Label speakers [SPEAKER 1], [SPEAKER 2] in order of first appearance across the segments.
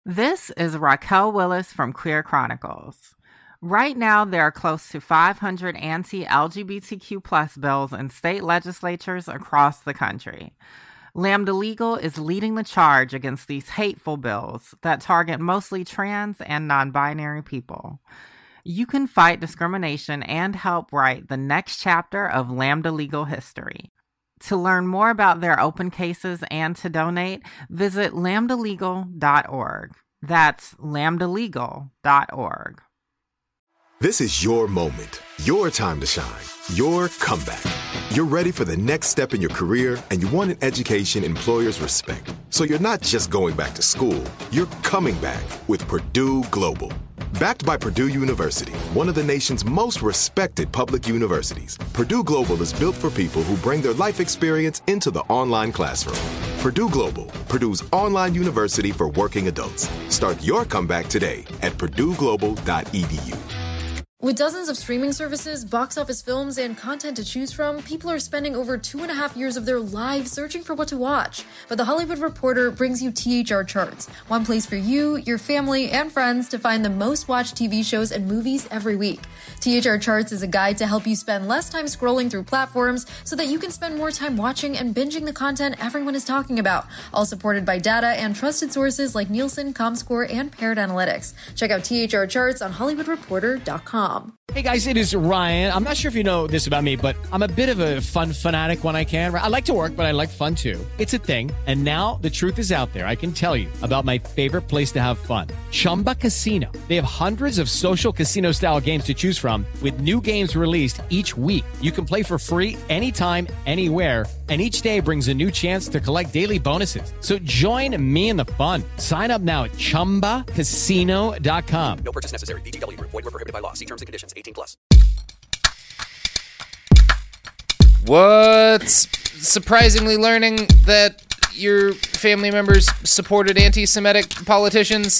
[SPEAKER 1] This is Raquel Willis from Queer Chronicles. Right now, there are close to 500 anti-LGBTQ plus bills in state legislatures across the country. Lambda Legal is leading the charge against these hateful bills that target mostly trans and non-binary people. You can fight discrimination and help write the next chapter of Lambda Legal history. To learn more about their open cases and to donate, visit lambdalegal.org. That's lambdalegal.org.
[SPEAKER 2] This is your moment, your time to shine, your comeback. You're ready for the next step in your career, and you want an education employers respect. So you're not just going back to school, you're coming back with Purdue Global. Backed by Purdue University, one of the nation's most respected public universities, Purdue Global is built for people who bring their life experience into the online classroom. Purdue Global, Purdue's online university for working adults. Start your comeback today at purdueglobal.edu.
[SPEAKER 3] With dozens of streaming services, box office films, and content to choose from, people are spending over 2.5 years of their lives searching for what to watch. But The Hollywood Reporter brings you THR Charts, one place for you, your family, and friends to find the most watched TV shows and movies every week. THR Charts is a guide to help you spend less time scrolling through platforms so that you can spend more time watching and binging the content everyone is talking about, all supported by data and trusted sources like Nielsen, Comscore, and Parrot Analytics. Check out THR Charts on HollywoodReporter.com.
[SPEAKER 4] Hey guys, it is Ryan. I'm not sure if you know this about me, but I'm a bit of a fun fanatic when I can. I like to work, but I like fun too. It's a thing. And now the truth is out there. I can tell you about my favorite place to have fun. Chumba Casino. They have hundreds of social casino style games to choose from with new games released each week. You can play for free anytime, anywhere. And each day brings a new chance to collect daily bonuses. So join me in the fun. Sign up now at ChumbaCasino.com.
[SPEAKER 5] No purchase necessary. VGW Group. Void where prohibited by law. See terms and conditions. 18+.
[SPEAKER 6] What's surprisingly learning that your family members supported anti-Semitic politicians?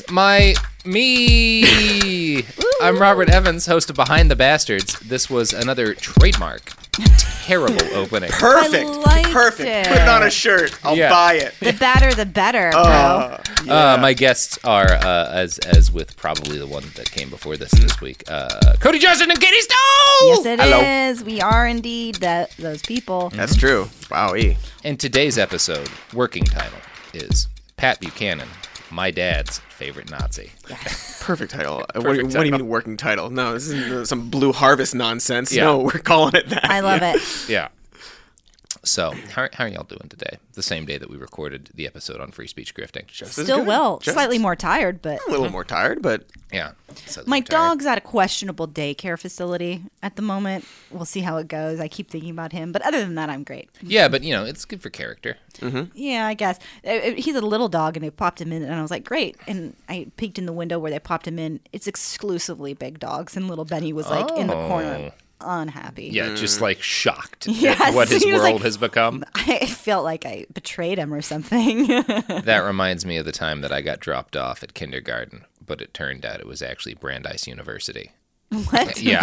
[SPEAKER 6] Me. I'm Robert Evans, host of Behind the Bastards. This was another trademark. Terrible opening.
[SPEAKER 7] Perfect. Perfect.
[SPEAKER 8] it.
[SPEAKER 7] Put it on a shirt. I'll buy it.
[SPEAKER 8] The badder, the better, bro.
[SPEAKER 6] My guests are, as with probably the one that came before this week, Cody Johnson and Katie Stowe!
[SPEAKER 8] Yes, it is. We are indeed those people.
[SPEAKER 7] That's true. Wowee.
[SPEAKER 6] And today's episode, working title, is Pat Buchanan, my dad's favorite Nazi.
[SPEAKER 7] Perfect title.
[SPEAKER 6] Perfect
[SPEAKER 7] What do you mean working title? No, this isn't some Blue Harvest nonsense. Yeah. No, we're calling it that.
[SPEAKER 8] I love it.
[SPEAKER 6] Yeah. So, how are y'all doing today? The same day that we recorded the episode on free speech grifting.
[SPEAKER 8] Still well. Slightly more tired, but...
[SPEAKER 7] A little more tired, but...
[SPEAKER 6] Yeah.
[SPEAKER 8] My dog's at a questionable daycare facility at the moment. We'll see how it goes. I keep thinking about him. But other than that, I'm great.
[SPEAKER 6] Yeah, but, it's good for character.
[SPEAKER 7] Mm-hmm.
[SPEAKER 8] Yeah, I guess. He's a little dog, and they popped him in, and I was like, great. And I peeked in the window where they popped him in. It's exclusively big dogs, and little Benny was, in the corner, unhappy.
[SPEAKER 6] Yeah, just, shocked
[SPEAKER 8] yes,
[SPEAKER 6] at what his world
[SPEAKER 8] like,
[SPEAKER 6] has become.
[SPEAKER 8] I felt like I betrayed him or something.
[SPEAKER 6] That reminds me of the time that I got dropped off at kindergarten, but it turned out it was actually Brandeis University.
[SPEAKER 8] What?
[SPEAKER 6] Yeah,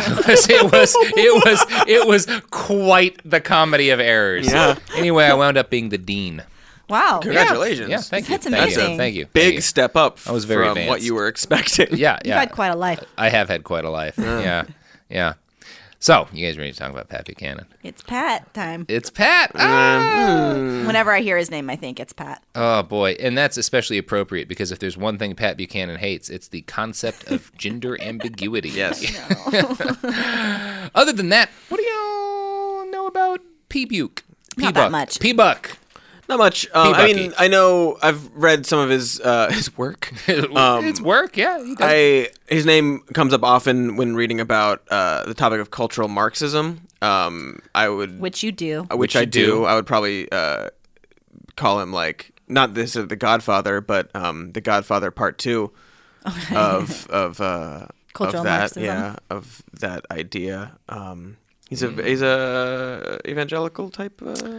[SPEAKER 6] it was quite the comedy of errors.
[SPEAKER 7] Yeah.
[SPEAKER 6] Anyway, I wound up being the dean.
[SPEAKER 8] Wow.
[SPEAKER 7] Congratulations.
[SPEAKER 6] Yeah, thank you.
[SPEAKER 8] That's amazing.
[SPEAKER 6] Thank you.
[SPEAKER 7] Big step up
[SPEAKER 6] I was very
[SPEAKER 7] from
[SPEAKER 6] advanced.
[SPEAKER 7] what you were expecting.
[SPEAKER 6] Yeah.
[SPEAKER 8] You've had quite a life.
[SPEAKER 6] I have had quite a life. Yeah. So, you guys ready to talk about Pat Buchanan?
[SPEAKER 8] It's Pat time.
[SPEAKER 6] It's Pat.
[SPEAKER 8] Whenever I hear his name, I think it's Pat.
[SPEAKER 6] Oh, boy. And that's especially appropriate because if there's one thing Pat Buchanan hates, it's the concept of gender ambiguity.
[SPEAKER 7] Yes.
[SPEAKER 6] Other than that, what do y'all know about P-Buke?
[SPEAKER 8] Not that much.
[SPEAKER 6] P-Buck.
[SPEAKER 7] Not much. I know I've read some of his work.
[SPEAKER 6] It's work, yeah. He does.
[SPEAKER 7] His name comes up often when reading about the topic of cultural Marxism.
[SPEAKER 8] Which you do.
[SPEAKER 7] Which I do. I would probably call him not this is the Godfather, but the Godfather Part 2 of
[SPEAKER 8] cultural
[SPEAKER 7] that.
[SPEAKER 8] Marxism.
[SPEAKER 7] Yeah, of that idea. He's a evangelical type.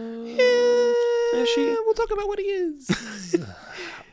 [SPEAKER 6] We'll talk about what he is.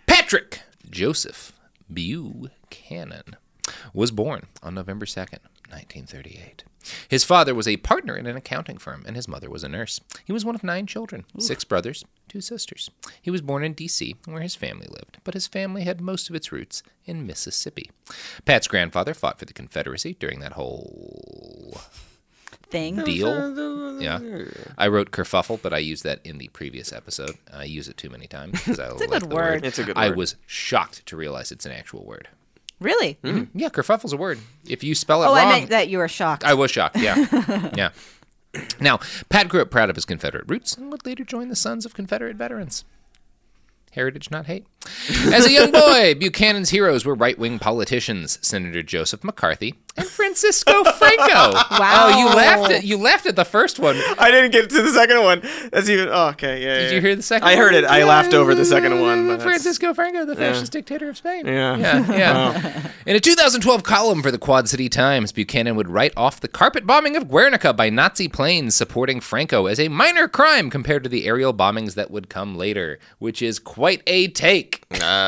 [SPEAKER 6] Patrick Joseph Buchanan was born on November 2nd, 1938. His father was a partner in an accounting firm, and his mother was a nurse. He was one of 9 children, 6 brothers, 2 sisters. He was born in D.C., where his family lived, but his family had most of its roots in Mississippi. Pat's grandfather fought for the Confederacy during that whole
[SPEAKER 8] Thing.
[SPEAKER 6] deal. Yeah. I wrote kerfuffle, but I used that in the previous episode. I use it too many times because I like
[SPEAKER 8] a good
[SPEAKER 6] the
[SPEAKER 8] word.
[SPEAKER 7] It's a good
[SPEAKER 6] I
[SPEAKER 7] word.
[SPEAKER 6] was shocked to realize it's an actual word.
[SPEAKER 8] Really?
[SPEAKER 6] Yeah, kerfuffle's a word. If you spell it
[SPEAKER 8] Oh,
[SPEAKER 6] wrong,
[SPEAKER 8] I meant that you were shocked.
[SPEAKER 6] I was shocked, yeah. Yeah. Now, Pat grew up proud of his Confederate roots and would later join the Sons of Confederate Veterans. Heritage, not hate. As a young boy, Buchanan's heroes were right-wing politicians, Senator Joseph McCarthy and Francisco Franco.
[SPEAKER 8] Wow.
[SPEAKER 6] Oh, you laughed at the first one.
[SPEAKER 7] I didn't get to the second one. That's even. Oh, okay. Yeah.
[SPEAKER 6] Did you hear the second
[SPEAKER 7] I
[SPEAKER 6] one?
[SPEAKER 7] heard it. I laughed over the second one. But that's-
[SPEAKER 6] Francisco Franco, the fascist dictator of Spain.
[SPEAKER 7] Yeah.
[SPEAKER 6] Yeah. In a 2012 column for the Quad City Times, Buchanan would write off the carpet bombing of Guernica by Nazi planes, supporting Franco as a minor crime compared to the aerial bombings that would come later, which is quite a take.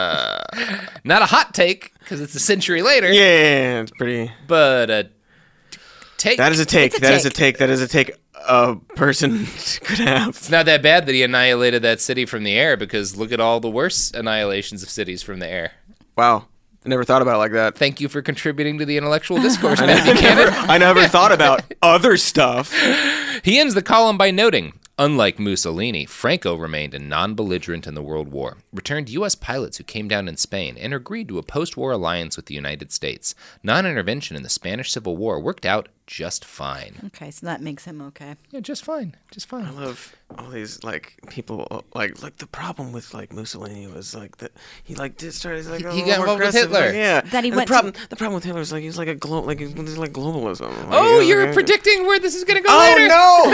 [SPEAKER 6] Not a hot take, because it's a century later,
[SPEAKER 7] Yeah, it's pretty.
[SPEAKER 6] but a take.
[SPEAKER 7] That is a take.
[SPEAKER 8] It's a
[SPEAKER 7] That is a
[SPEAKER 8] take.
[SPEAKER 7] take. That is a take a person could have.
[SPEAKER 6] It's not that bad that he annihilated that city from the air, because look at all the worse annihilations of cities from the air.
[SPEAKER 7] Wow. I never thought about it like that.
[SPEAKER 6] Thank you for contributing to the intellectual discourse, Matt Buchanan.
[SPEAKER 7] I never thought about other stuff.
[SPEAKER 6] He ends the column by noting, unlike Mussolini, Franco remained a non-belligerent in the World War, returned U.S. pilots who came down in Spain, and agreed to a post-war alliance with the United States. Non-intervention in the Spanish Civil War worked out just fine.
[SPEAKER 8] Okay, so that makes him okay.
[SPEAKER 6] Yeah, just fine. Just fine.
[SPEAKER 7] I love all these like people like the problem with like Mussolini was like that he like did start he's like
[SPEAKER 6] He
[SPEAKER 7] a little
[SPEAKER 6] got
[SPEAKER 7] more
[SPEAKER 6] involved with
[SPEAKER 7] aggressive,
[SPEAKER 6] Hitler.
[SPEAKER 7] like, yeah.
[SPEAKER 8] That he
[SPEAKER 7] And
[SPEAKER 8] went
[SPEAKER 7] the problem with Hitler is like he's like a he's like globalism. Like,
[SPEAKER 6] Oh,
[SPEAKER 7] he's
[SPEAKER 6] you're
[SPEAKER 7] like,
[SPEAKER 6] predicting where this is going to go
[SPEAKER 7] Oh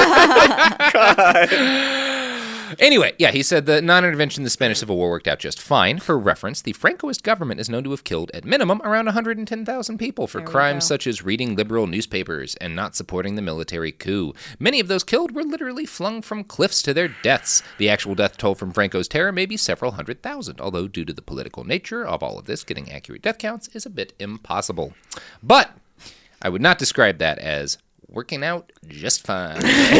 [SPEAKER 6] later?
[SPEAKER 7] no!
[SPEAKER 6] Anyway, yeah, he said the non-intervention in the Spanish Civil War worked out just fine. For reference, the Francoist government is known to have killed, at minimum, around 110,000 people for crimes such as reading liberal newspapers and not supporting the military coup. Many of those killed were literally flung from cliffs to their deaths. The actual death toll from Franco's terror may be several 100,000, although due to the political nature of all of this, getting accurate death counts is a bit impossible. But I would not describe that as working out just fine.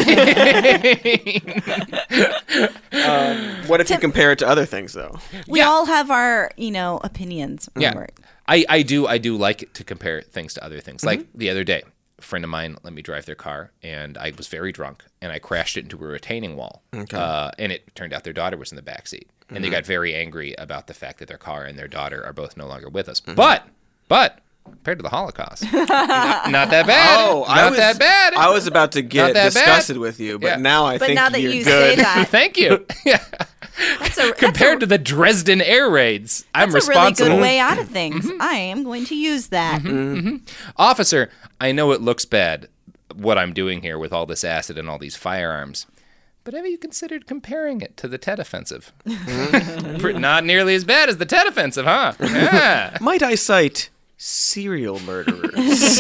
[SPEAKER 7] What if you compare it to other things though?
[SPEAKER 8] We all have our, opinions.
[SPEAKER 6] Yeah,
[SPEAKER 8] Remember.
[SPEAKER 6] I do like to compare things to other things. Like the other day, a friend of mine let me drive their car, and I was very drunk, and I crashed it into a retaining wall. And it turned out their daughter was in the back seat, and they got very angry about the fact that their car and their daughter are both no longer with us. But compared to the Holocaust, not that bad.
[SPEAKER 7] Oh,
[SPEAKER 6] not that bad.
[SPEAKER 7] I was about to get
[SPEAKER 6] that bad.
[SPEAKER 7] disgusted with you, but
[SPEAKER 6] Yeah.
[SPEAKER 7] now I
[SPEAKER 8] But
[SPEAKER 7] think
[SPEAKER 8] now that
[SPEAKER 7] you're
[SPEAKER 8] you
[SPEAKER 7] good.
[SPEAKER 8] say that,
[SPEAKER 6] Thank you. Yeah. Compared to the Dresden air raids, I'm
[SPEAKER 8] that's a really
[SPEAKER 6] responsible.
[SPEAKER 8] good way out of things. I am going to use that.
[SPEAKER 6] Officer, I know it looks bad, what I'm doing here with all this acid and all these firearms, but have you considered comparing it to the Tet Offensive? Not nearly as bad as the Tet Offensive, huh? Yeah.
[SPEAKER 7] Might I cite serial murderers?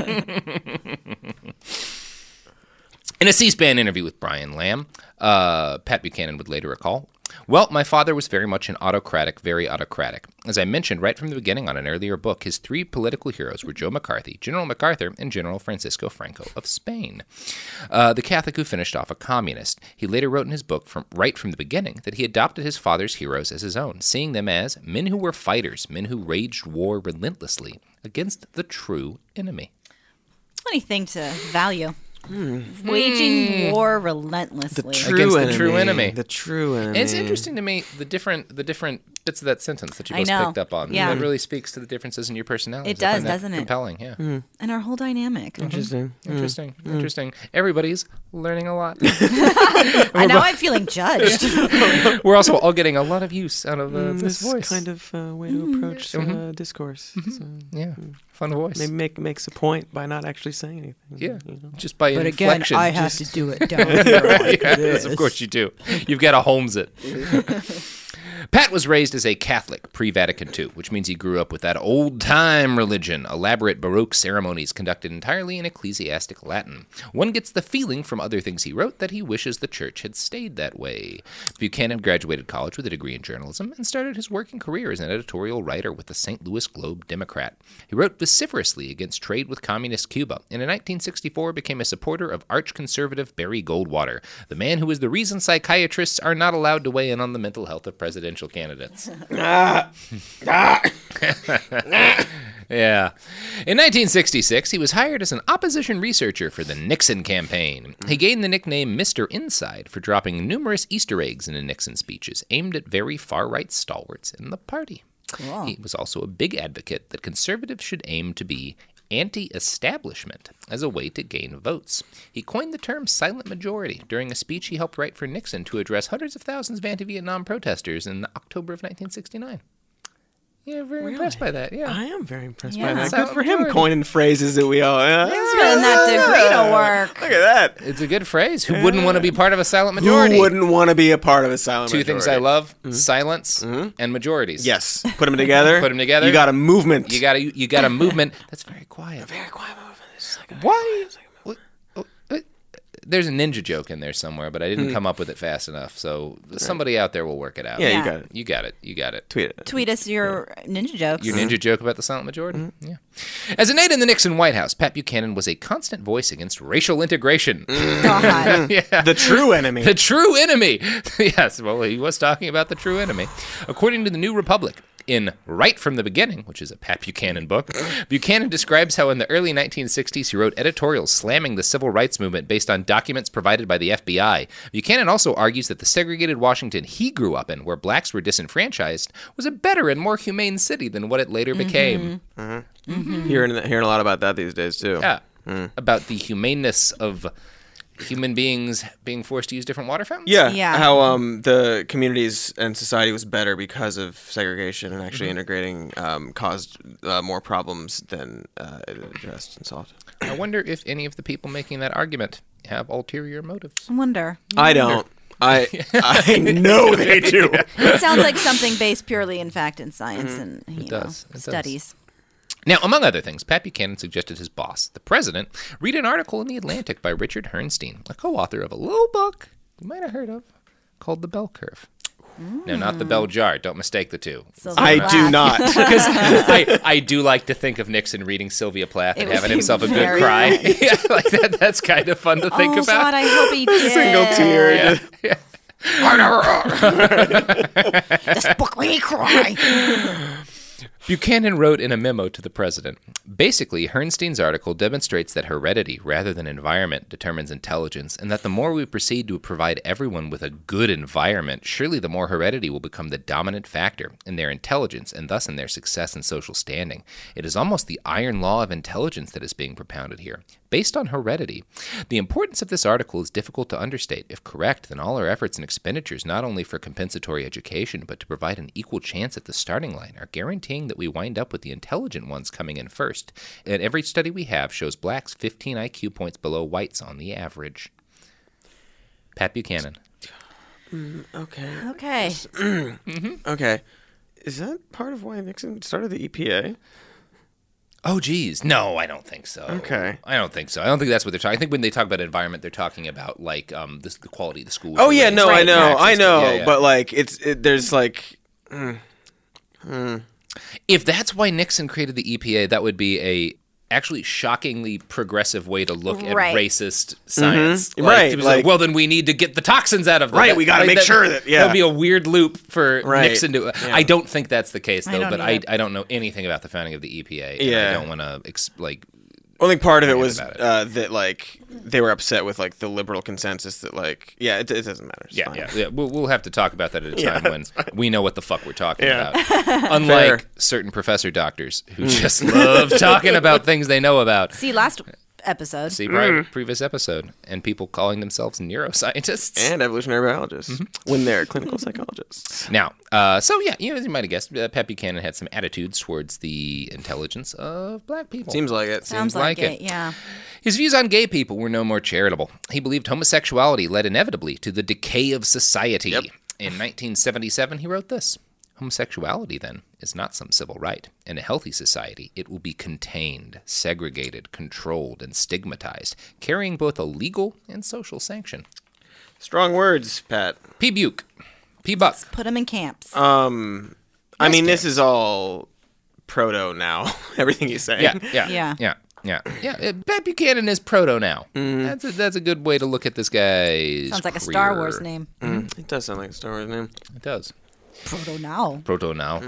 [SPEAKER 6] In a C-SPAN interview with Brian Lamb, Pat Buchanan would later recall, well, my father was very much very autocratic. As I mentioned right from the beginning on an earlier book, his 3 political heroes were Joe McCarthy, General MacArthur, and General Francisco Franco of Spain. The Catholic who finished off a communist. He later wrote in his book right from the beginning that he adopted his father's heroes as his own, seeing them as men who were fighters, men who waged war relentlessly against the true enemy.
[SPEAKER 8] Funny thing to value. Waging war relentlessly.
[SPEAKER 6] Against the true enemy.
[SPEAKER 7] The true enemy.
[SPEAKER 6] And it's interesting to me the different bits of that sentence that you
[SPEAKER 8] I
[SPEAKER 6] both
[SPEAKER 8] know.
[SPEAKER 6] picked up on.
[SPEAKER 8] Yeah.
[SPEAKER 6] That really speaks to the differences in your personalities.
[SPEAKER 8] It
[SPEAKER 6] I
[SPEAKER 8] does,
[SPEAKER 6] find that
[SPEAKER 8] doesn't it?
[SPEAKER 6] Compelling, yeah.
[SPEAKER 8] And our whole dynamic.
[SPEAKER 7] Interesting.
[SPEAKER 6] Interesting. Everybody's learning a lot.
[SPEAKER 8] I know I'm feeling judged.
[SPEAKER 6] We're also all getting a lot of use out of this
[SPEAKER 7] This
[SPEAKER 6] voice.
[SPEAKER 7] kind of way to approach discourse. So
[SPEAKER 6] Yeah, fun voice.
[SPEAKER 7] maybe makes a point by not actually saying anything.
[SPEAKER 6] Yeah,
[SPEAKER 7] you know?
[SPEAKER 6] just by inflection.
[SPEAKER 8] have to do it down here.
[SPEAKER 6] Yes, of course you do. You've got to Holmes it. Pat was raised as a Catholic pre-Vatican II, which means he grew up with that old-time religion, elaborate Baroque ceremonies conducted entirely in ecclesiastic Latin. One gets the feeling from other things he wrote that he wishes the church had stayed that way. Buchanan graduated college with a degree in journalism and started his working career as an editorial writer with the St. Louis Globe-Democrat. He wrote vociferously against trade with communist Cuba, and in 1964 became a supporter of arch-conservative Barry Goldwater, the man who is the reason psychiatrists are not allowed to weigh in on the mental health of presidential candidates. Yeah. In 1966, he was hired as an opposition researcher for the Nixon campaign. He gained the nickname Mr. Inside for dropping numerous Easter eggs into Nixon speeches aimed at very far-right stalwarts in the party. Cool. He was also a big advocate that conservatives should aim to be anti-establishment as a way to gain votes. He coined the term silent majority during a speech he helped write for Nixon to address hundreds of thousands of anti-Vietnam protesters in October of 1969. Yeah, very impressed by that. Yeah,
[SPEAKER 7] I am very impressed by that. Good for him coining phrases that we all.
[SPEAKER 8] He's putting that degree to work.
[SPEAKER 7] Look at that.
[SPEAKER 6] It's a good phrase. Who wouldn't want to be part of a silent majority?
[SPEAKER 7] Who wouldn't want to be a part of a silent
[SPEAKER 6] Two
[SPEAKER 7] majority?
[SPEAKER 6] things I love: silence and majorities.
[SPEAKER 7] Yes, put them together.
[SPEAKER 6] Put them together.
[SPEAKER 7] You got a movement.
[SPEAKER 6] You got a movement that's very quiet.
[SPEAKER 7] A very quiet movement. It's like
[SPEAKER 6] Why? There's a ninja joke in there somewhere, but I didn't come up with it fast enough. So somebody out there will work it out.
[SPEAKER 7] Yeah, you got it.
[SPEAKER 6] You got it. You got it.
[SPEAKER 7] Tweet it.
[SPEAKER 8] Tweet us your ninja jokes.
[SPEAKER 6] Your ninja joke about the silent majority? Yeah. As an aide in the Nixon White House, Pat Buchanan was a constant voice against racial integration.
[SPEAKER 8] God.
[SPEAKER 6] Yeah.
[SPEAKER 7] The true enemy.
[SPEAKER 6] The true enemy. Yes, well, he was talking about the true enemy. According to the New Republic, in Right from the Beginning, which is a Pat Buchanan book, Buchanan describes how in the early 1960s he wrote editorials slamming the civil rights movement based on documents provided by the FBI. Buchanan also argues that the segregated Washington he grew up in, where blacks were disenfranchised, was a better and more humane city than what it later became.
[SPEAKER 7] Hearing a lot about that these days, too.
[SPEAKER 6] Yeah, about the humaneness of human beings being forced to use different water fountains?
[SPEAKER 8] Yeah.
[SPEAKER 7] How the communities and society was better because of segregation and actually integrating caused more problems than it addressed and solved.
[SPEAKER 6] I wonder if any of the people making that argument have ulterior motives.
[SPEAKER 8] I wonder.
[SPEAKER 7] I don't. I know they do.
[SPEAKER 8] It sounds like something based purely in fact and science and
[SPEAKER 6] It does.
[SPEAKER 8] studies.
[SPEAKER 6] Now, among other things, Pat Buchanan suggested his boss, the president, read an article in The Atlantic by Richard Herrnstein, a co-author of a little book you might have heard of called The Bell Curve. No, not the bell jar. Don't mistake the two.
[SPEAKER 7] I do not.
[SPEAKER 6] Because I do like to think of Nixon reading Sylvia Plath and having himself a good
[SPEAKER 8] very
[SPEAKER 6] cry.
[SPEAKER 8] funny.
[SPEAKER 6] Yeah, like that. That's kind of fun to think
[SPEAKER 8] Oh,
[SPEAKER 6] about.
[SPEAKER 8] God, I hope he did.
[SPEAKER 7] Single tear.
[SPEAKER 6] Yeah.
[SPEAKER 8] This book made me cry.
[SPEAKER 6] Buchanan wrote in a memo to the president, basically, Herrnstein's article demonstrates that heredity rather than environment determines intelligence, and that the more we proceed to provide everyone with a good environment, surely the more heredity will become the dominant factor in their intelligence and thus in their success and social standing. It is almost the iron law of intelligence that is being propounded here, based on heredity. The importance of this article is difficult to understate. If correct, then all our efforts and expenditures, not only for compensatory education, but to provide an equal chance at the starting line, are guaranteeing that we wind up with the intelligent ones coming in first. And every study we have shows blacks 15 IQ points below whites on the average. Pat Buchanan.
[SPEAKER 7] Okay.
[SPEAKER 8] Okay.
[SPEAKER 7] Okay. Is that part of why Nixon started the EPA?
[SPEAKER 6] Oh, geez. No, I don't think so.
[SPEAKER 7] Okay.
[SPEAKER 6] I don't think so. I don't think that's what they're talking. I think when they talk about environment, they're talking about like the quality of the school.
[SPEAKER 7] Oh yeah, no, I know,
[SPEAKER 6] Yeah.
[SPEAKER 7] but like there's like.
[SPEAKER 6] If that's why Nixon created the EPA, that would be a actually shockingly progressive way to look at racist science.
[SPEAKER 7] Mm-hmm. Right.
[SPEAKER 6] It was like, well, then we need to get the toxins out of them.
[SPEAKER 7] Right, we got to make sure that,
[SPEAKER 6] That would be a weird loop for
[SPEAKER 7] Right.
[SPEAKER 6] Nixon to...
[SPEAKER 7] Yeah.
[SPEAKER 6] I don't think that's the case, though, but
[SPEAKER 8] either.
[SPEAKER 6] I don't know anything about the founding of the EPA. And
[SPEAKER 7] Yeah.
[SPEAKER 6] I don't want to,
[SPEAKER 7] I think part of it was
[SPEAKER 6] Forget about
[SPEAKER 7] that like they were upset with like the liberal consensus that like it doesn't matter. It's fine.
[SPEAKER 6] Yeah. We'll have to talk about that at a time when we know what the fuck we're talking
[SPEAKER 7] Yeah.
[SPEAKER 6] about. Unlike certain professor doctors who just love talking about things they know about.
[SPEAKER 8] See, last episode.
[SPEAKER 6] See, previous episode, and people calling themselves neuroscientists.
[SPEAKER 7] And evolutionary biologists when they're clinical psychologists.
[SPEAKER 6] Now, as you might have guessed, Pat Buchanan had some attitudes towards the intelligence of black people.
[SPEAKER 7] Seems like it.
[SPEAKER 8] Sounds like it, yeah.
[SPEAKER 6] His views on gay people were no more charitable. He believed homosexuality led inevitably to the decay of society.
[SPEAKER 7] Yep.
[SPEAKER 6] In 1977, he wrote this. Homosexuality, then, is not some civil right. In a healthy society, it will be contained, segregated, controlled, and stigmatized, carrying both a legal and social sanction.
[SPEAKER 7] Strong words, Pat.
[SPEAKER 6] P. Buke. P. Buck.
[SPEAKER 8] Put them in camps.
[SPEAKER 7] I mean, this is all proto now. Everything he's saying.
[SPEAKER 8] Yeah.
[SPEAKER 6] Pat Buchanan is proto now. That's a good way to look at this guy.
[SPEAKER 8] Sounds like a Star Wars name.
[SPEAKER 7] It does sound like a Star Wars name.
[SPEAKER 6] It does.
[SPEAKER 8] Proto now.
[SPEAKER 6] Proto now.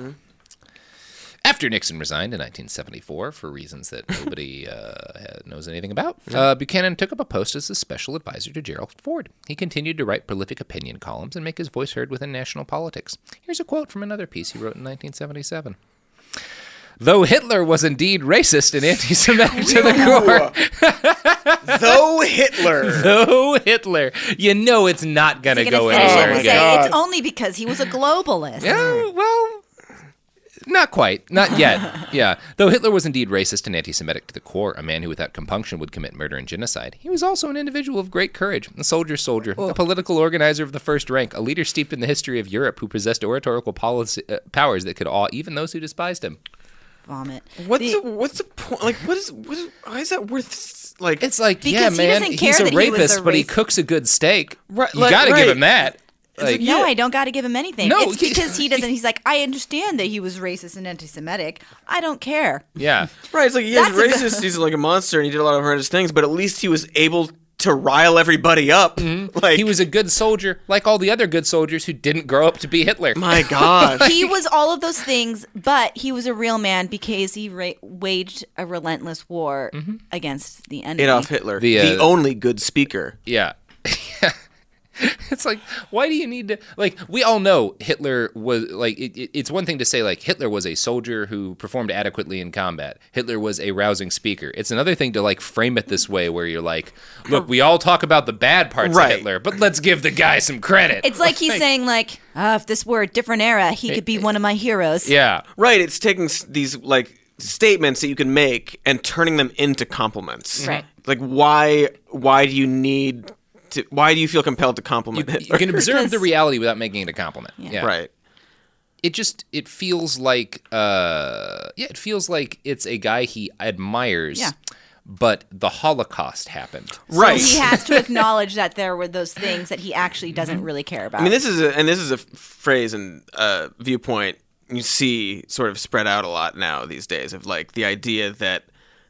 [SPEAKER 6] After Nixon resigned in 1974 for reasons that nobody knows anything about, Buchanan took up a post as a special advisor to Gerald Ford. He continued to write prolific opinion columns and make his voice heard within national politics. Here's a quote from another piece he wrote in 1977. Though Hitler was indeed racist and anti-Semitic to the core. Though Hitler. You know it's not going to go anywhere again.
[SPEAKER 8] It's only because he was a globalist.
[SPEAKER 6] Yeah, well, not quite. Not yet. Yeah. Though Hitler was indeed racist and anti-Semitic to the core, a man who without compunction would commit murder and genocide, he was also an individual of great courage, a soldier's soldier, a political organizer of the first rank, a leader steeped in the history of Europe who possessed oratorical powers that could awe even those who despised him.
[SPEAKER 8] Vomit.
[SPEAKER 7] What's the point? Like, why is that worth? Like,
[SPEAKER 6] it's like,
[SPEAKER 8] because
[SPEAKER 6] yeah,
[SPEAKER 8] he
[SPEAKER 6] man,
[SPEAKER 8] doesn't care
[SPEAKER 6] he's a
[SPEAKER 8] that he was
[SPEAKER 6] rapist,
[SPEAKER 8] a
[SPEAKER 6] but he
[SPEAKER 8] racist.
[SPEAKER 6] cooks a good steak.
[SPEAKER 7] Right,
[SPEAKER 6] You got to give him that. Like,
[SPEAKER 8] No, I don't got to give him anything.
[SPEAKER 6] No,
[SPEAKER 8] It's because he doesn't. He's like, I understand that he was racist and anti-Semitic. I don't care.
[SPEAKER 6] yeah.
[SPEAKER 7] right? It's like he's
[SPEAKER 8] That's a good-
[SPEAKER 7] racist. He's like a monster, and he did a lot of horrendous things. But at least he was able to rile everybody up. Like,
[SPEAKER 6] He was a good soldier, like all the other good soldiers who didn't grow up to be Hitler.
[SPEAKER 7] my gosh.
[SPEAKER 8] He was all of those things, but he was a real man because he waged a relentless war against the enemy.
[SPEAKER 7] Adolf Hitler,
[SPEAKER 6] The,
[SPEAKER 7] the only good speaker.
[SPEAKER 6] Yeah. It's like, why do you need to, like, we all know Hitler was, like, it's one thing to say, like, Hitler was a soldier who performed adequately in combat. Hitler was a rousing speaker. It's another thing to, like, frame it this way where you're like, look, we all talk about the bad parts
[SPEAKER 7] Right.
[SPEAKER 6] of Hitler, but let's give the guy some credit.
[SPEAKER 8] It's like he's saying, like, if this were a different era, he could be one of my heroes.
[SPEAKER 6] Yeah.
[SPEAKER 7] Right. It's taking these like statements that you can make and turning them into compliments.
[SPEAKER 8] Right.
[SPEAKER 7] Like, why do you need to? Why do you feel compelled to compliment
[SPEAKER 6] You
[SPEAKER 7] Hitler?
[SPEAKER 6] can observe
[SPEAKER 8] Because-
[SPEAKER 6] the reality without making it a compliment. Yeah.
[SPEAKER 7] Right.
[SPEAKER 6] It feels like it feels like it's a guy he admires.
[SPEAKER 8] Yeah.
[SPEAKER 6] But the Holocaust happened.
[SPEAKER 7] Right.
[SPEAKER 8] So he has to acknowledge that there were those things that he actually doesn't really care about.
[SPEAKER 7] I mean, this is a phrase and viewpoint you see sort of spread out a lot now these days of like the idea that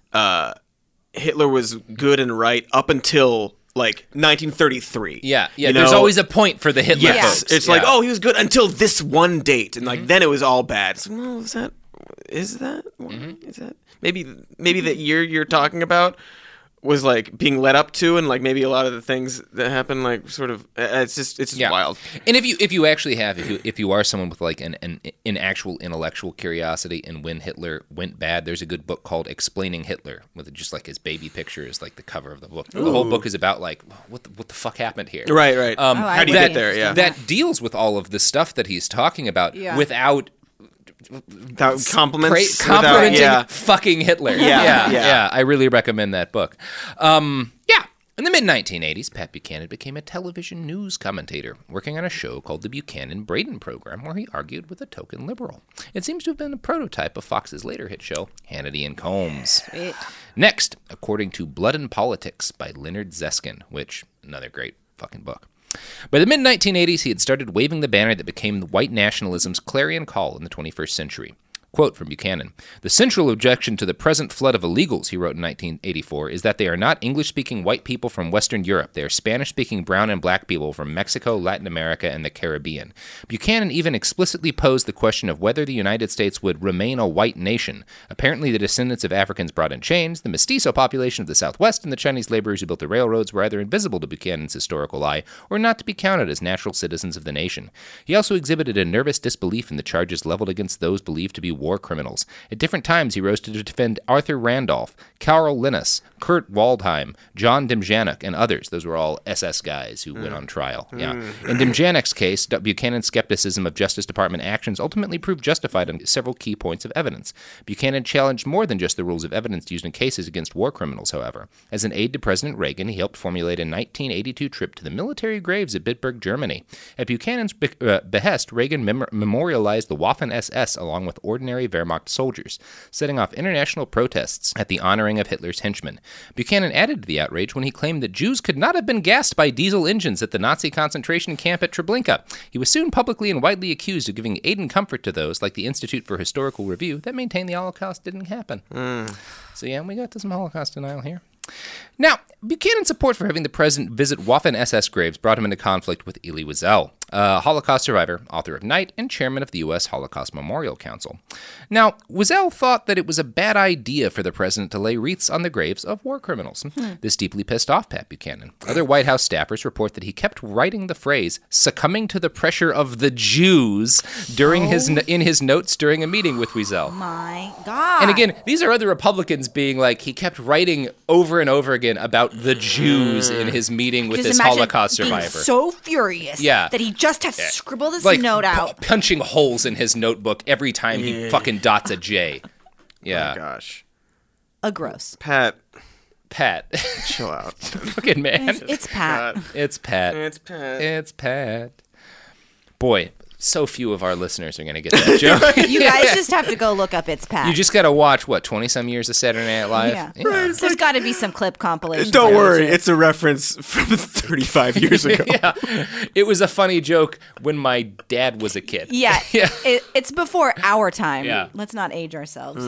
[SPEAKER 7] Hitler was good and right up until like 1933.
[SPEAKER 6] Yeah.
[SPEAKER 7] You
[SPEAKER 6] There's
[SPEAKER 7] know?
[SPEAKER 6] always a point for the Hitler
[SPEAKER 7] Yes,
[SPEAKER 6] folks.
[SPEAKER 7] it's like, oh, he was good until this one date, and like then it was all bad. It's like, well, is that maybe that year you're talking about was like being led up to, and like maybe a lot of the things that happen, like sort of, it's just
[SPEAKER 6] Yeah.
[SPEAKER 7] wild.
[SPEAKER 6] And if you actually have, if you are someone with like an actual intellectual curiosity, and when Hitler went bad, there's a good book called Explaining Hitler, with just like his baby picture is like the cover of the book. The whole book is about like what the fuck happened here.
[SPEAKER 7] Right.
[SPEAKER 8] How
[SPEAKER 7] do you get there? Yeah,
[SPEAKER 6] That deals with all of the stuff that he's talking about
[SPEAKER 8] Yeah.
[SPEAKER 6] without
[SPEAKER 7] without compliments,
[SPEAKER 6] complimenting
[SPEAKER 7] without,
[SPEAKER 6] fucking Hitler.
[SPEAKER 7] Yeah.
[SPEAKER 6] I really recommend that book. In the mid-1980s, Pat Buchanan became a television news commentator, working on a show called the Buchanan-Braden Program, where he argued with a token liberal. It seems to have been a prototype of Fox's later hit show, Hannity and Combs.
[SPEAKER 8] Sweet.
[SPEAKER 6] Next, according to Blood and Politics by Leonard Zeskin, which, another great fucking book. By the mid-1980s, he had started waving the banner that became white nationalism's clarion call in the 21st century. Quote from Buchanan, "The central objection to the present flood of illegals," he wrote in 1984, "is that they are not English-speaking white people from Western Europe. They are Spanish-speaking brown and black people from Mexico, Latin America, and the Caribbean." Buchanan even explicitly posed the question of whether the United States would remain a white nation. Apparently, the descendants of Africans brought in chains, the mestizo population of the Southwest, and the Chinese laborers who built the railroads were either invisible to Buchanan's historical eye or not to be counted as natural citizens of the nation. He also exhibited a nervous disbelief in the charges leveled against those believed to be war criminals. At different times, he rose to defend Arthur Randolph, Karl Linus, Kurt Waldheim, John Demjanjuk, and others. Those were all SS guys who went on trial. Yeah. In Demjanuk's case, Buchanan's skepticism of Justice Department actions ultimately proved justified on several key points of evidence. Buchanan challenged more than just the rules of evidence used in cases against war criminals, however. As an aide to President Reagan, he helped formulate a 1982 trip to the military graves at Bitburg, Germany. At Buchanan's behest, Reagan memorialized the Waffen-SS along with ordinary Wehrmacht soldiers, setting off international protests at the honoring of Hitler's henchmen. Buchanan added to the outrage when he claimed that Jews could not have been gassed by diesel engines at the Nazi concentration camp at Treblinka. He was soon publicly and widely accused of giving aid and comfort to those, like the Institute for Historical Review, that maintained the Holocaust didn't happen. So yeah, we got to some Holocaust denial here. Now, Buchanan's support for having the president visit Waffen-SS graves brought him into conflict with Elie Wiesel, a Holocaust survivor, author of Night, and chairman of the U.S. Holocaust Memorial Council. Now, Wiesel thought that it was a bad idea for the president to lay wreaths on the graves of war criminals. This deeply pissed off Pat Buchanan. Other White House staffers report that he kept writing the phrase, succumbing to the pressure of the Jews, during in his notes during a meeting with Wiesel.
[SPEAKER 8] My God.
[SPEAKER 6] And again, these are other Republicans being like, he kept writing over and over again about the Jews in his meeting with
[SPEAKER 8] Just
[SPEAKER 6] this
[SPEAKER 8] imagine
[SPEAKER 6] Holocaust
[SPEAKER 8] being
[SPEAKER 6] survivor.
[SPEAKER 8] so furious that he just has to scribble this note out.
[SPEAKER 6] Punching holes in his notebook every time he fucking dots a J. Yeah.
[SPEAKER 7] Oh, gosh.
[SPEAKER 8] Gross.
[SPEAKER 7] Pat.
[SPEAKER 6] Chill
[SPEAKER 7] out.
[SPEAKER 6] Fucking man.
[SPEAKER 8] It's Pat.
[SPEAKER 6] It's Pat. It's Pat. Boy, so few of our listeners are going to get that joke.
[SPEAKER 8] You guys just have to go look up It's Pat.
[SPEAKER 6] You just got to watch, 20-some years of Saturday Night Live?
[SPEAKER 8] Yeah. There's got to be some clip compilation.
[SPEAKER 7] Don't worry, it's a reference from 35 years ago.
[SPEAKER 6] Yeah. It was a funny joke when my dad was a kid.
[SPEAKER 8] Yeah. It's before our time.
[SPEAKER 6] Yeah.
[SPEAKER 8] Let's not age ourselves.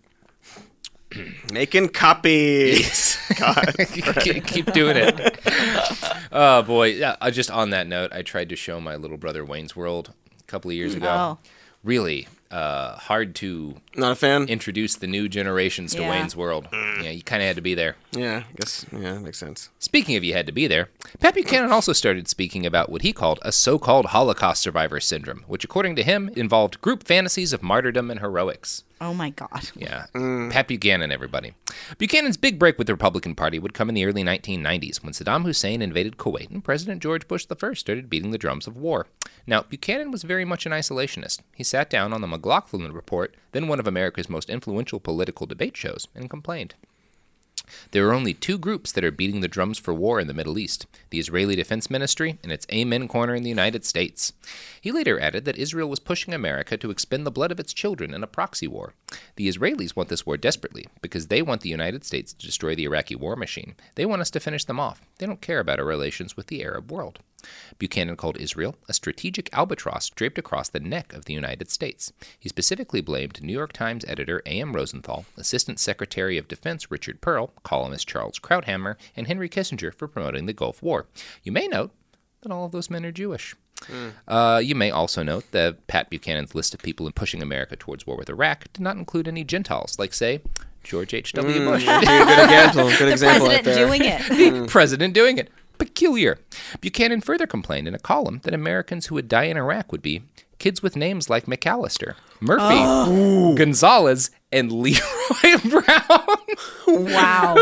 [SPEAKER 7] Making copies. God.
[SPEAKER 6] Keep doing it. Oh, boy. Yeah, just on that note, I tried to show my little brother Wayne's World a couple of years ago.
[SPEAKER 8] Oh.
[SPEAKER 6] Really hard to
[SPEAKER 7] Not a fan?
[SPEAKER 6] introduce the new generations to Wayne's World. Yeah, you kind of had to be there.
[SPEAKER 7] Yeah, I guess. Yeah, that makes sense.
[SPEAKER 6] Speaking of you had to be there, Pat Buchanan also started speaking about what he called a so-called Holocaust survivor syndrome, which according to him involved group fantasies of martyrdom and heroics.
[SPEAKER 8] Oh, my God.
[SPEAKER 6] Yeah. Pat Buchanan, everybody. Buchanan's big break with the Republican Party would come in the early 1990s when Saddam Hussein invaded Kuwait and President George Bush I started beating the drums of war. Now, Buchanan was very much an isolationist. He sat down on the McLaughlin Report, then one of America's most influential political debate shows, and complained. There are only two groups that are beating the drums for war in the Middle East, the Israeli Defense Ministry and its Amen Corner in the United States. He later added that Israel was pushing America to expend the blood of its children in a proxy war. The Israelis want this war desperately because they want the United States to destroy the Iraqi war machine. They want us to finish them off. They don't care about our relations with the Arab world. Buchanan called Israel a strategic albatross draped across the neck of the United States. He specifically blamed New York Times editor A.M. Rosenthal, Assistant Secretary of Defense Richard Pearl, columnist Charles Krauthammer, and Henry Kissinger for promoting the Gulf War. You may note that all of those men are Jewish. You may also note that Pat Buchanan's list of people in pushing America towards war with Iraq did not include any Gentiles, like, say, George H.W. Bush.
[SPEAKER 7] Good example. Good
[SPEAKER 8] The
[SPEAKER 7] example
[SPEAKER 8] president
[SPEAKER 7] right there.
[SPEAKER 8] doing it.
[SPEAKER 6] The president doing it. Peculiar. Buchanan further complained in a column that Americans who would die in Iraq would be kids with names like McAllister, Murphy, Gonzalez, and Leroy Brown.
[SPEAKER 8] Wow.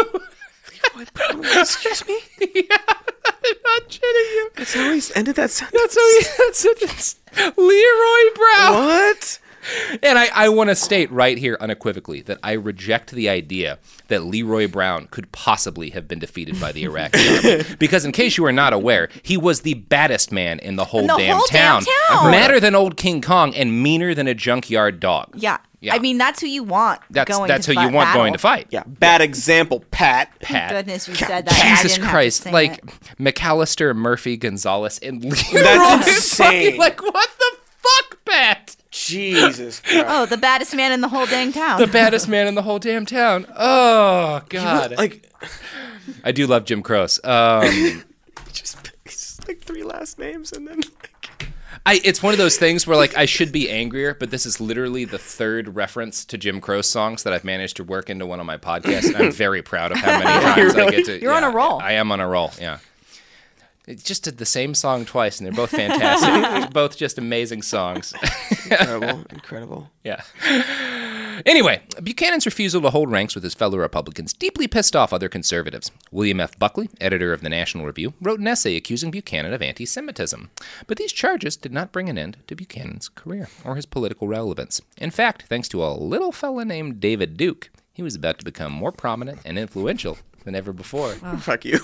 [SPEAKER 7] Excuse me?
[SPEAKER 6] Yeah, I'm not kidding you.
[SPEAKER 7] That's how he ended that sentence.
[SPEAKER 6] That's how he that sentence. Leroy Brown.
[SPEAKER 7] What?
[SPEAKER 6] And I want to state right here unequivocally that I reject the idea that Leroy Brown could possibly have been defeated by the Iraqi army. Because in case you are not aware, he was the baddest man in the whole damn town. Madder than old King Kong and meaner than a junkyard dog.
[SPEAKER 8] Yeah.
[SPEAKER 6] Yeah.
[SPEAKER 8] I mean, that's who you want
[SPEAKER 6] That's
[SPEAKER 8] going
[SPEAKER 6] who
[SPEAKER 8] to
[SPEAKER 6] you want
[SPEAKER 8] battle.
[SPEAKER 6] going to fight.
[SPEAKER 7] Yeah, bad example, Pat.
[SPEAKER 6] Pat.
[SPEAKER 8] Goodness, you said that. I
[SPEAKER 6] Jesus
[SPEAKER 8] didn't have to
[SPEAKER 6] Christ.
[SPEAKER 8] say
[SPEAKER 6] Like,
[SPEAKER 8] it.
[SPEAKER 6] McAllister, Murphy, Gonzalez, and Leroy.
[SPEAKER 7] That's
[SPEAKER 6] Fucking,
[SPEAKER 7] insane.
[SPEAKER 6] like, what the fuck, Pat?
[SPEAKER 7] Jesus Christ.
[SPEAKER 8] Oh, the baddest man in the whole dang town.
[SPEAKER 6] The baddest man in the whole damn town. Oh, God.
[SPEAKER 7] Like,
[SPEAKER 6] I do love Jim Croce.
[SPEAKER 7] just like three last names and then...
[SPEAKER 6] It's one of those things where, like, I should be angrier, but this is literally the third reference to Jim Croce songs that I've managed to work into one of my podcasts, and I'm very proud of how many times I get to...
[SPEAKER 8] You're on a roll.
[SPEAKER 6] I am on a roll, yeah. It just did the same song twice, and they're both fantastic. Both just amazing songs.
[SPEAKER 7] Incredible.
[SPEAKER 6] Yeah. Anyway, Buchanan's refusal to hold ranks with his fellow Republicans deeply pissed off other conservatives. William F. Buckley, editor of the National Review, wrote an essay accusing Buchanan of anti-Semitism. But these charges did not bring an end to Buchanan's career or his political relevance. In fact, thanks to a little fella named David Duke, he was about to become more prominent and influential than ever before.
[SPEAKER 7] Fuck you.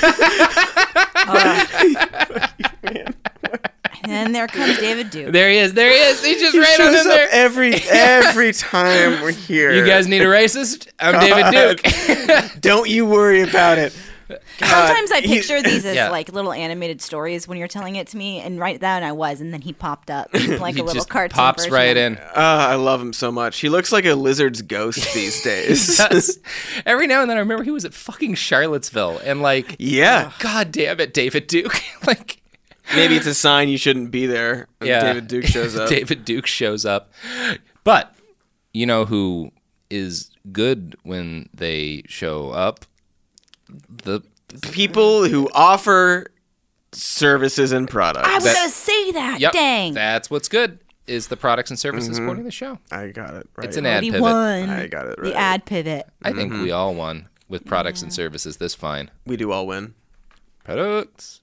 [SPEAKER 8] And there comes David Duke.
[SPEAKER 6] There he is. He's just right on
[SPEAKER 7] Shows
[SPEAKER 6] in there.
[SPEAKER 7] up every time we're here.
[SPEAKER 6] You guys need a racist? I'm David Duke.
[SPEAKER 7] Don't you worry about it.
[SPEAKER 8] Sometimes I picture these as
[SPEAKER 6] Yeah.
[SPEAKER 8] like little animated stories when you're telling it to me, and right then I was, and then he popped up like
[SPEAKER 6] He
[SPEAKER 8] a little
[SPEAKER 6] just
[SPEAKER 8] cartoon
[SPEAKER 6] pops
[SPEAKER 8] version
[SPEAKER 6] right
[SPEAKER 8] of-
[SPEAKER 6] in.
[SPEAKER 7] I love him so much. He looks like a lizard's ghost these days.
[SPEAKER 6] Does. Every now and then I remember he was at fucking Charlottesville, and like,
[SPEAKER 7] Yeah.
[SPEAKER 6] God damn it, David Duke. Like,
[SPEAKER 7] Maybe it's a sign you shouldn't be there when
[SPEAKER 6] yeah.
[SPEAKER 7] David Duke shows up.
[SPEAKER 6] David Duke shows up. But you know who is good when they show up? The
[SPEAKER 7] People who offer services and products.
[SPEAKER 8] I was going to say that.
[SPEAKER 6] Yep,
[SPEAKER 8] Dang.
[SPEAKER 6] that's what's good. Is the products and services supporting the show?
[SPEAKER 7] I got it right.
[SPEAKER 6] It's an ad
[SPEAKER 8] He
[SPEAKER 6] pivot.
[SPEAKER 8] won.
[SPEAKER 7] I got it right.
[SPEAKER 8] The ad pivot.
[SPEAKER 6] I think we all won with products and services this fine.
[SPEAKER 7] We do all win.
[SPEAKER 6] Products.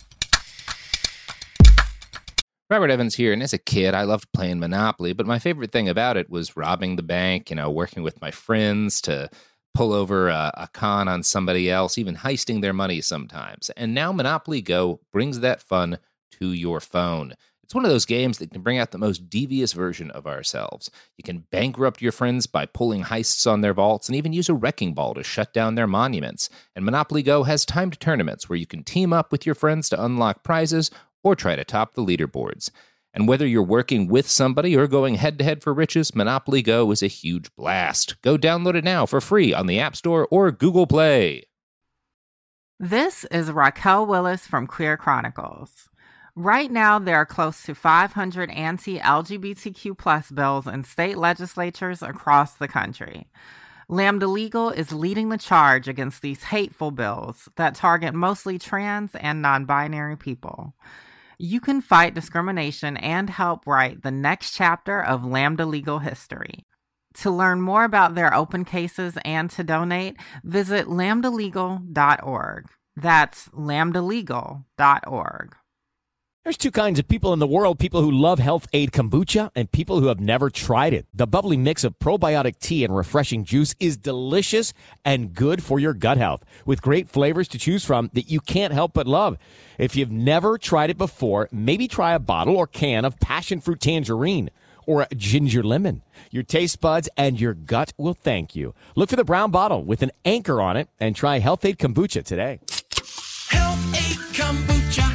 [SPEAKER 6] Robert Evans here, and as a kid, I loved playing Monopoly, but my favorite thing about it was robbing the bank, working with my friends to pull over a con on somebody else, even heisting their money sometimes. And now Monopoly Go brings that fun to your phone. It's one of those games that can bring out the most devious version of ourselves. You can bankrupt your friends by pulling heists on their vaults and even use a wrecking ball to shut down their monuments. And Monopoly Go has timed tournaments where you can team up with your friends to unlock prizes or try to top the leaderboards. And whether you're working with somebody or going head-to-head for riches, Monopoly Go is a huge blast. Go download it now for free on the App Store or Google Play.
[SPEAKER 1] This is Raquel Willis from Queer Chronicles. Right now, there are close to 500 anti-LGBTQ plus bills in state legislatures across the country. Lambda Legal is leading the charge against these hateful bills that target mostly trans and non-binary people. You can fight discrimination and help write the next chapter of Lambda Legal history. To learn more about their open cases and to donate, visit lambdalegal.org. That's lambdalegal.org.
[SPEAKER 4] There's two kinds of people in the world, people who love Health Aid Kombucha and people who have never tried it. The bubbly mix of probiotic tea and refreshing juice is delicious and good for your gut health, with great flavors to choose from that you can't help but love. If you've never tried it before, maybe try a bottle or can of passion fruit tangerine or a ginger lemon. Your taste buds and your gut will thank you. Look for the brown bottle with an anchor on it and try Health Aid Kombucha today.
[SPEAKER 9] Health Aid Kombucha.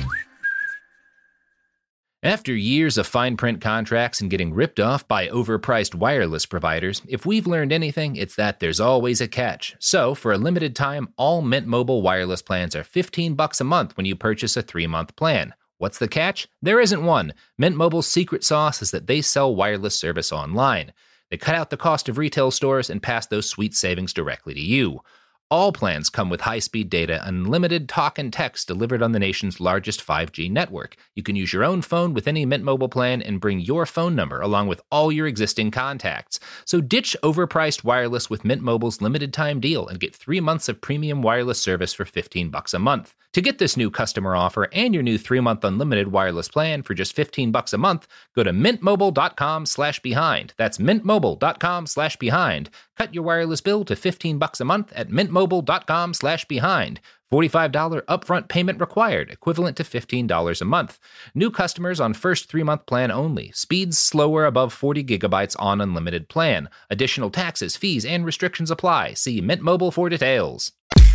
[SPEAKER 6] After years of fine print contracts and getting ripped off by overpriced wireless providers, if we've learned anything, it's that there's always a catch. So, for a limited time, all Mint Mobile wireless plans are $15 a month when you purchase a 3-month plan. What's the catch? There isn't one. Mint Mobile's secret sauce is that they sell wireless service online. They cut out the cost of retail stores and pass those sweet savings directly to you. All plans come with high-speed data, unlimited talk and text delivered on the nation's largest 5G network. You can use your own phone with any Mint Mobile plan and bring your phone number along with all your existing contacts. So ditch overpriced wireless with Mint Mobile's limited-time deal and get 3 months of premium wireless service for $15 a month. To get this new customer offer and your new 3-month unlimited wireless plan for just $15 a month, go to mintmobile.com/behind. That's mintmobile.com/behind. Cut your wireless bill to $15 a month at mintmobile.com/behind. $45 upfront payment required, equivalent to $15 a month. New customers on first 3-month plan only. Speeds slower above 40 gigabytes on unlimited plan. Additional taxes, fees, and restrictions apply. See Mint Mobile for details.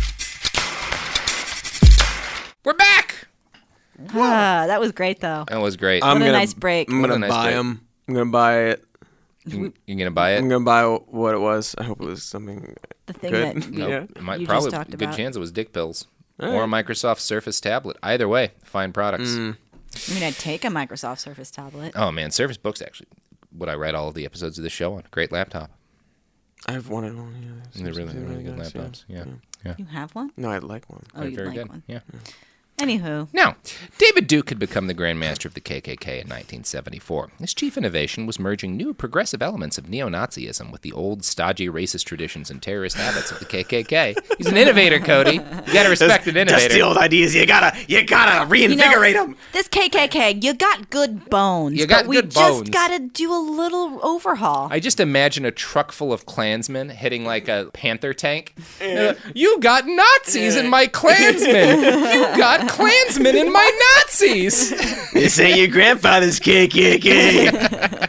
[SPEAKER 6] We're back!
[SPEAKER 8] That was great, though.
[SPEAKER 6] That was great.
[SPEAKER 8] What a nice break.
[SPEAKER 7] I'm going to buy them. I'm going to buy it.
[SPEAKER 6] You're going to buy it?
[SPEAKER 7] I'm going to buy what it was. I hope it was something
[SPEAKER 8] The thing
[SPEAKER 7] good.
[SPEAKER 8] that
[SPEAKER 6] Nope.
[SPEAKER 7] Yeah.
[SPEAKER 6] It might
[SPEAKER 8] you
[SPEAKER 6] probably
[SPEAKER 8] just talked
[SPEAKER 6] good
[SPEAKER 8] about.
[SPEAKER 6] chance it was dick pills.
[SPEAKER 7] All
[SPEAKER 6] Or a
[SPEAKER 7] right.
[SPEAKER 6] Microsoft Surface tablet. Either way, fine products.
[SPEAKER 8] I mean, I'd take a Microsoft Surface tablet.
[SPEAKER 6] Oh man, Surface Book's actually what I write all of the episodes of the show on. Great laptop.
[SPEAKER 7] I've wanted one. Yeah,
[SPEAKER 6] They're really good
[SPEAKER 7] nice,
[SPEAKER 6] laptops. Yeah.
[SPEAKER 8] You have one?
[SPEAKER 7] No, I'd like one.
[SPEAKER 8] Oh, you'd
[SPEAKER 6] very
[SPEAKER 8] like
[SPEAKER 6] good.
[SPEAKER 8] one.
[SPEAKER 6] Yeah.
[SPEAKER 8] Anywho.
[SPEAKER 6] Now, David Duke had become the Grand Master of the KKK in 1974. His chief innovation was merging new progressive elements of neo-Nazism with the old, stodgy racist traditions and terrorist habits of the KKK. He's an innovator, Cody. You gotta respect an innovator.
[SPEAKER 7] Dusty old ideas. You gotta reinvigorate them.
[SPEAKER 8] This KKK, you got good bones.
[SPEAKER 6] You got
[SPEAKER 8] but
[SPEAKER 6] good
[SPEAKER 8] we
[SPEAKER 6] bones.
[SPEAKER 8] just gotta do a little overhaul.
[SPEAKER 6] I just imagine a truck full of Klansmen hitting like a Panther tank. You got Nazis in my Klansmen. You got Klansmen in my Nazis.
[SPEAKER 7] This ain't your grandfather's KKK.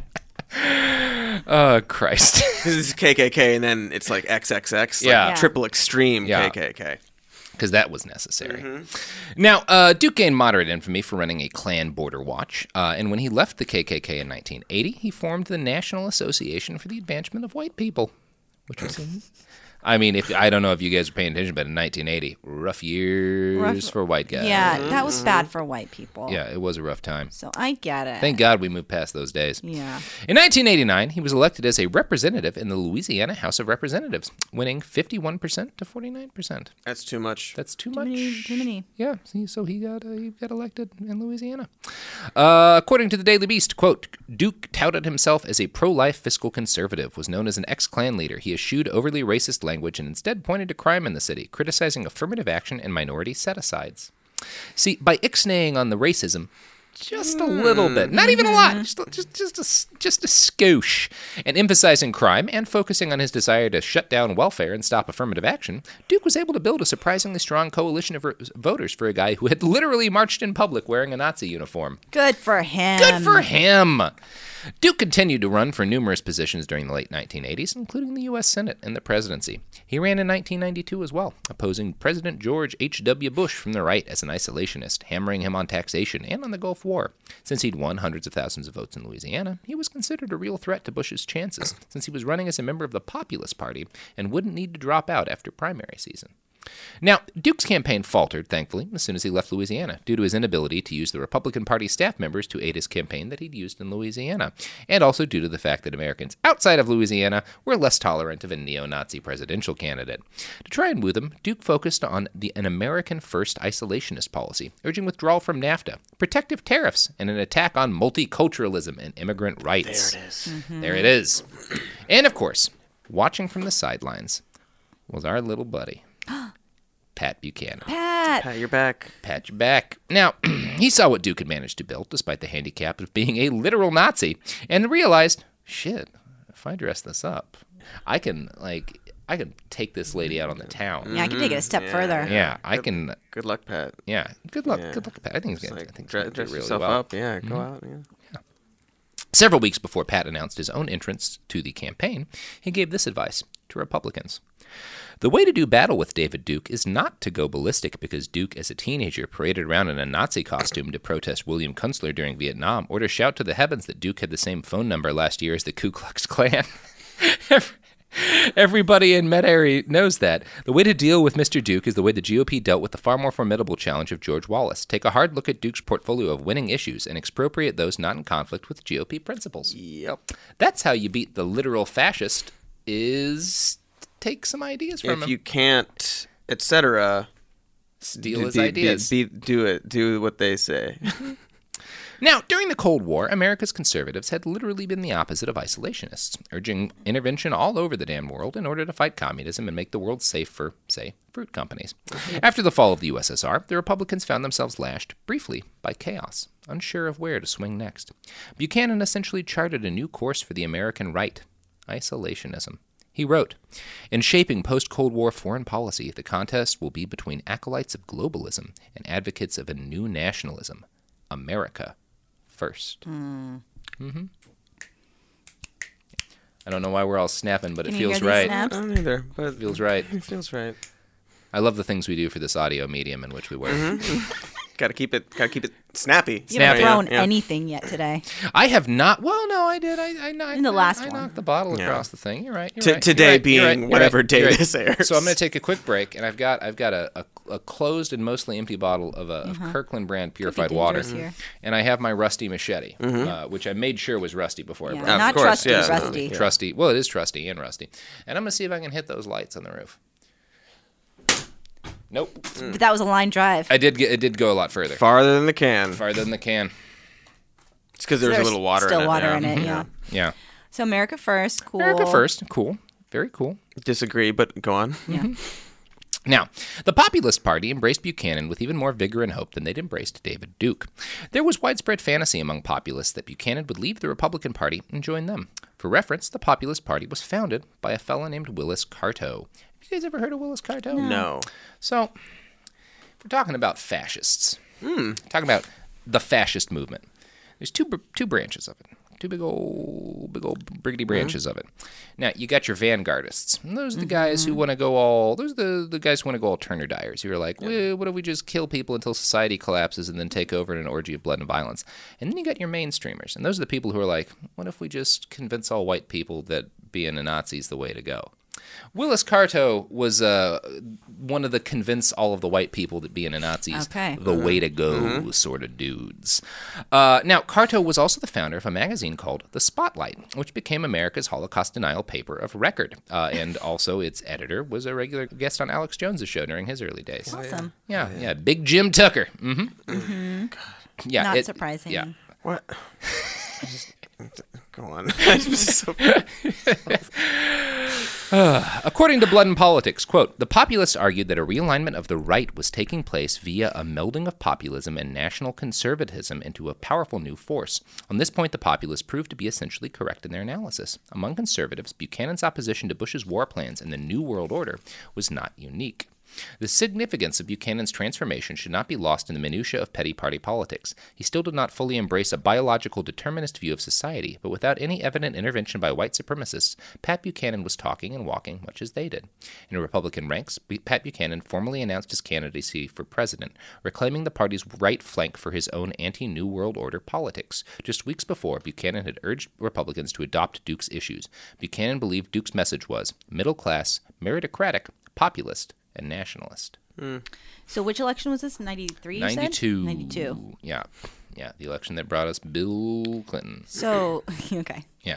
[SPEAKER 6] Oh, Christ.
[SPEAKER 7] This is KKK, and then it's like XXX.
[SPEAKER 6] Yeah.
[SPEAKER 7] Like triple extreme
[SPEAKER 6] Yeah.
[SPEAKER 7] KKK.
[SPEAKER 6] Because that was necessary. Now, Duke gained moderate infamy for running a Klan border watch, and when he left the KKK in 1980, he formed the National Association for the Advancement of White People, which was I mean, I don't know if you guys are paying attention, but in 1980, rough years for white guys.
[SPEAKER 8] Yeah, that was bad for white people.
[SPEAKER 6] Yeah, it was a rough time.
[SPEAKER 8] So I get it.
[SPEAKER 6] Thank God we moved past those days.
[SPEAKER 8] Yeah.
[SPEAKER 6] In 1989, he was elected as a representative in the Louisiana House of Representatives, winning 51% to 49%.
[SPEAKER 7] That's too much.
[SPEAKER 6] That's too much.
[SPEAKER 8] Too many.
[SPEAKER 6] Yeah, so he got elected in Louisiana. According to the Daily Beast, quote, Duke touted himself as a pro-life fiscal conservative, was known as an ex-Klan leader. He eschewed overly racist language and instead pointed to crime in the city, criticizing affirmative action and minority set-asides. See, by ixnaying on the racism, just a little bit, not even a lot, just a skosh, and emphasizing crime and focusing on his desire to shut down welfare and stop affirmative action, Duke was able to build a surprisingly strong coalition of voters for a guy who had literally marched in public wearing a Nazi uniform.
[SPEAKER 8] Good for him.
[SPEAKER 6] Good for him. Duke continued to run for numerous positions during the late 1980s, including the U.S. Senate and the presidency. He ran in 1992 as well, opposing President George H.W. Bush from the right as an isolationist, hammering him on taxation and on the Gulf War. Since he'd won hundreds of thousands of votes in Louisiana, he was considered a real threat to Bush's chances, since he was running as a member of the Populist Party and wouldn't need to drop out after primary season. Now, Duke's campaign faltered, thankfully, as soon as he left Louisiana, due to his inability to use the Republican Party staff members to aid his campaign that he'd used in Louisiana, and also due to the fact that Americans outside of Louisiana were less tolerant of a neo-Nazi presidential candidate. To try and woo them, Duke focused on an American-first isolationist policy, urging withdrawal from NAFTA, protective tariffs, and an attack on multiculturalism and immigrant rights.
[SPEAKER 7] There it is.
[SPEAKER 6] There it is. And, of course, watching from the sidelines was our little buddy, Pat Buchanan.
[SPEAKER 7] Pat, you're back.
[SPEAKER 6] Pat, you're back. Now, he saw what Duke had managed to build, despite the handicap of being a literal Nazi, and realized, shit, if I dress this up, I can take this lady out on the town.
[SPEAKER 8] Yeah, I can take it a step further.
[SPEAKER 6] Yeah, I can.
[SPEAKER 7] Good luck, Pat.
[SPEAKER 6] Yeah, good luck.
[SPEAKER 7] Yeah.
[SPEAKER 6] Good luck, Pat. I think he's gonna.
[SPEAKER 7] Like,
[SPEAKER 6] I think he's gonna do
[SPEAKER 7] dress
[SPEAKER 6] really
[SPEAKER 7] yourself
[SPEAKER 6] well.
[SPEAKER 7] up. Yeah, go out. Yeah.
[SPEAKER 6] Several weeks before Pat announced his own entrance to the campaign, he gave this advice to Republicans. The way to do battle with David Duke is not to go ballistic because Duke, as a teenager, paraded around in a Nazi costume to protest William Kunstler during Vietnam, or to shout to the heavens that Duke had the same phone number last year as the Ku Klux Klan. Everybody in Metairie knows that. The way to deal with Mr. Duke is the way the GOP dealt with the far more formidable challenge of George Wallace. Take a hard look at Duke's portfolio of winning issues and expropriate those not in conflict with GOP principles.
[SPEAKER 7] Yep.
[SPEAKER 6] That's how you beat the literal fascist, is take some ideas from him.
[SPEAKER 7] If you can't, etc.,
[SPEAKER 6] Steal his ideas.
[SPEAKER 7] Do what they say.
[SPEAKER 6] Now, during the Cold War, America's conservatives had literally been the opposite of isolationists, urging intervention all over the damn world in order to fight communism and make the world safe for, say, fruit companies. After the fall of the USSR, the Republicans found themselves lashed, briefly, by chaos, unsure of where to swing next. Buchanan essentially charted a new course for the American right, isolationism. He wrote, "In shaping post-Cold War foreign policy, the contest will be between acolytes of globalism and advocates of a new nationalism. America first." Mm-hmm. I don't know why we're all snapping, but
[SPEAKER 8] Can
[SPEAKER 6] it
[SPEAKER 8] you
[SPEAKER 6] feels
[SPEAKER 8] hear these
[SPEAKER 6] right.
[SPEAKER 8] snaps?
[SPEAKER 7] I don't either, but
[SPEAKER 6] It feels right.
[SPEAKER 7] It feels right.
[SPEAKER 6] I love the things we do for this audio medium in which we work.
[SPEAKER 7] Gotta keep it snappy.
[SPEAKER 8] You haven't
[SPEAKER 6] Snappy.
[SPEAKER 8] thrown
[SPEAKER 7] Yeah.
[SPEAKER 8] anything yet today.
[SPEAKER 6] I have not. Well, no, I did. I knocked,
[SPEAKER 8] In the last
[SPEAKER 6] I
[SPEAKER 8] one.
[SPEAKER 6] knocked the bottle
[SPEAKER 7] Yeah.
[SPEAKER 6] across the thing. You're right. You're right.
[SPEAKER 7] Today
[SPEAKER 6] You're right,
[SPEAKER 7] being
[SPEAKER 6] you're right, you're
[SPEAKER 7] whatever
[SPEAKER 6] right,
[SPEAKER 7] day
[SPEAKER 6] you're right.
[SPEAKER 7] this airs.
[SPEAKER 6] So I'm going to take a quick break, and I've got a closed and mostly empty bottle of Kirkland brand purified water,
[SPEAKER 8] dangerous here.
[SPEAKER 6] and I have my rusty machete, which I made sure was rusty before I
[SPEAKER 8] Yeah,
[SPEAKER 6] brought it.
[SPEAKER 8] not
[SPEAKER 7] of course,
[SPEAKER 8] trusty,
[SPEAKER 7] yeah.
[SPEAKER 8] rusty.
[SPEAKER 6] Trusty. Well, it is trusty and rusty. And I'm going to see if I can hit those lights on the roof. Nope.
[SPEAKER 8] But that was a line drive.
[SPEAKER 6] It did go a lot further.
[SPEAKER 7] Farther than the can.
[SPEAKER 6] Farther than the can.
[SPEAKER 7] It's because there's a little water
[SPEAKER 8] still
[SPEAKER 7] in it.
[SPEAKER 8] water
[SPEAKER 7] yeah.
[SPEAKER 8] in it, yeah.
[SPEAKER 6] Yeah.
[SPEAKER 8] So America first, cool.
[SPEAKER 6] America first. Cool. Very cool.
[SPEAKER 7] Disagree, but go on.
[SPEAKER 8] Yeah.
[SPEAKER 6] Now, the Populist Party embraced Buchanan with even more vigor and hope than they'd embraced David Duke. There was widespread fantasy among populists that Buchanan would leave the Republican Party and join them. For reference, the Populist Party was founded by a fellow named Willis Carto. Have you guys ever heard of Willis Carto?
[SPEAKER 7] No.
[SPEAKER 6] So, if we're talking about fascists, talking about the fascist movement, there's two branches of it. Two big old briggity branches of it. Now, you got your vanguardists. And those are the guys who want to go all... Those are the guys who want to go all Turner Dyers. Who are like, well, what if we just kill people until society collapses and then take over in an orgy of blood and violence? And then you got your mainstreamers. And those are the people who are like, what if we just convince all white people that being a Nazi is the way to go? Willis Carto was one of the convince all of the white people that being a Nazi is the way to go sort of dudes. Now, Carto was also the founder of a magazine called The Spotlight, which became America's Holocaust denial paper of record. And also its editor was a regular guest on Alex Jones' show during his early days.
[SPEAKER 8] Awesome.
[SPEAKER 6] Yeah, Big Jim Tucker. Yeah,
[SPEAKER 8] Not surprising.
[SPEAKER 6] Yeah.
[SPEAKER 7] What? Go on. It's just so
[SPEAKER 6] According to Blood and Politics, quote, the populists argued that a realignment of the right was taking place via a melding of populism and national conservatism into a powerful new force. On this point, the populists proved to be essentially correct in their analysis. Among conservatives, Buchanan's opposition to Bush's war plans and the New World Order was not unique. The significance of Buchanan's transformation should not be lost in the minutiae of petty party politics. He still did not fully embrace a biological determinist view of society, but without any evident intervention by white supremacists, Pat Buchanan was talking and walking much as they did. In Republican ranks, Pat Buchanan formally announced his candidacy for president, reclaiming the party's right flank for his own anti-New World Order politics. Just weeks before, Buchanan had urged Republicans to adopt Duke's issues. Buchanan believed Duke's message was middle-class, meritocratic, populist, and nationalist.
[SPEAKER 8] So which election was this? 93, you
[SPEAKER 6] 92.
[SPEAKER 8] said? 92.
[SPEAKER 6] Yeah, the election that brought us Bill Clinton.
[SPEAKER 8] So, okay.
[SPEAKER 6] Yeah.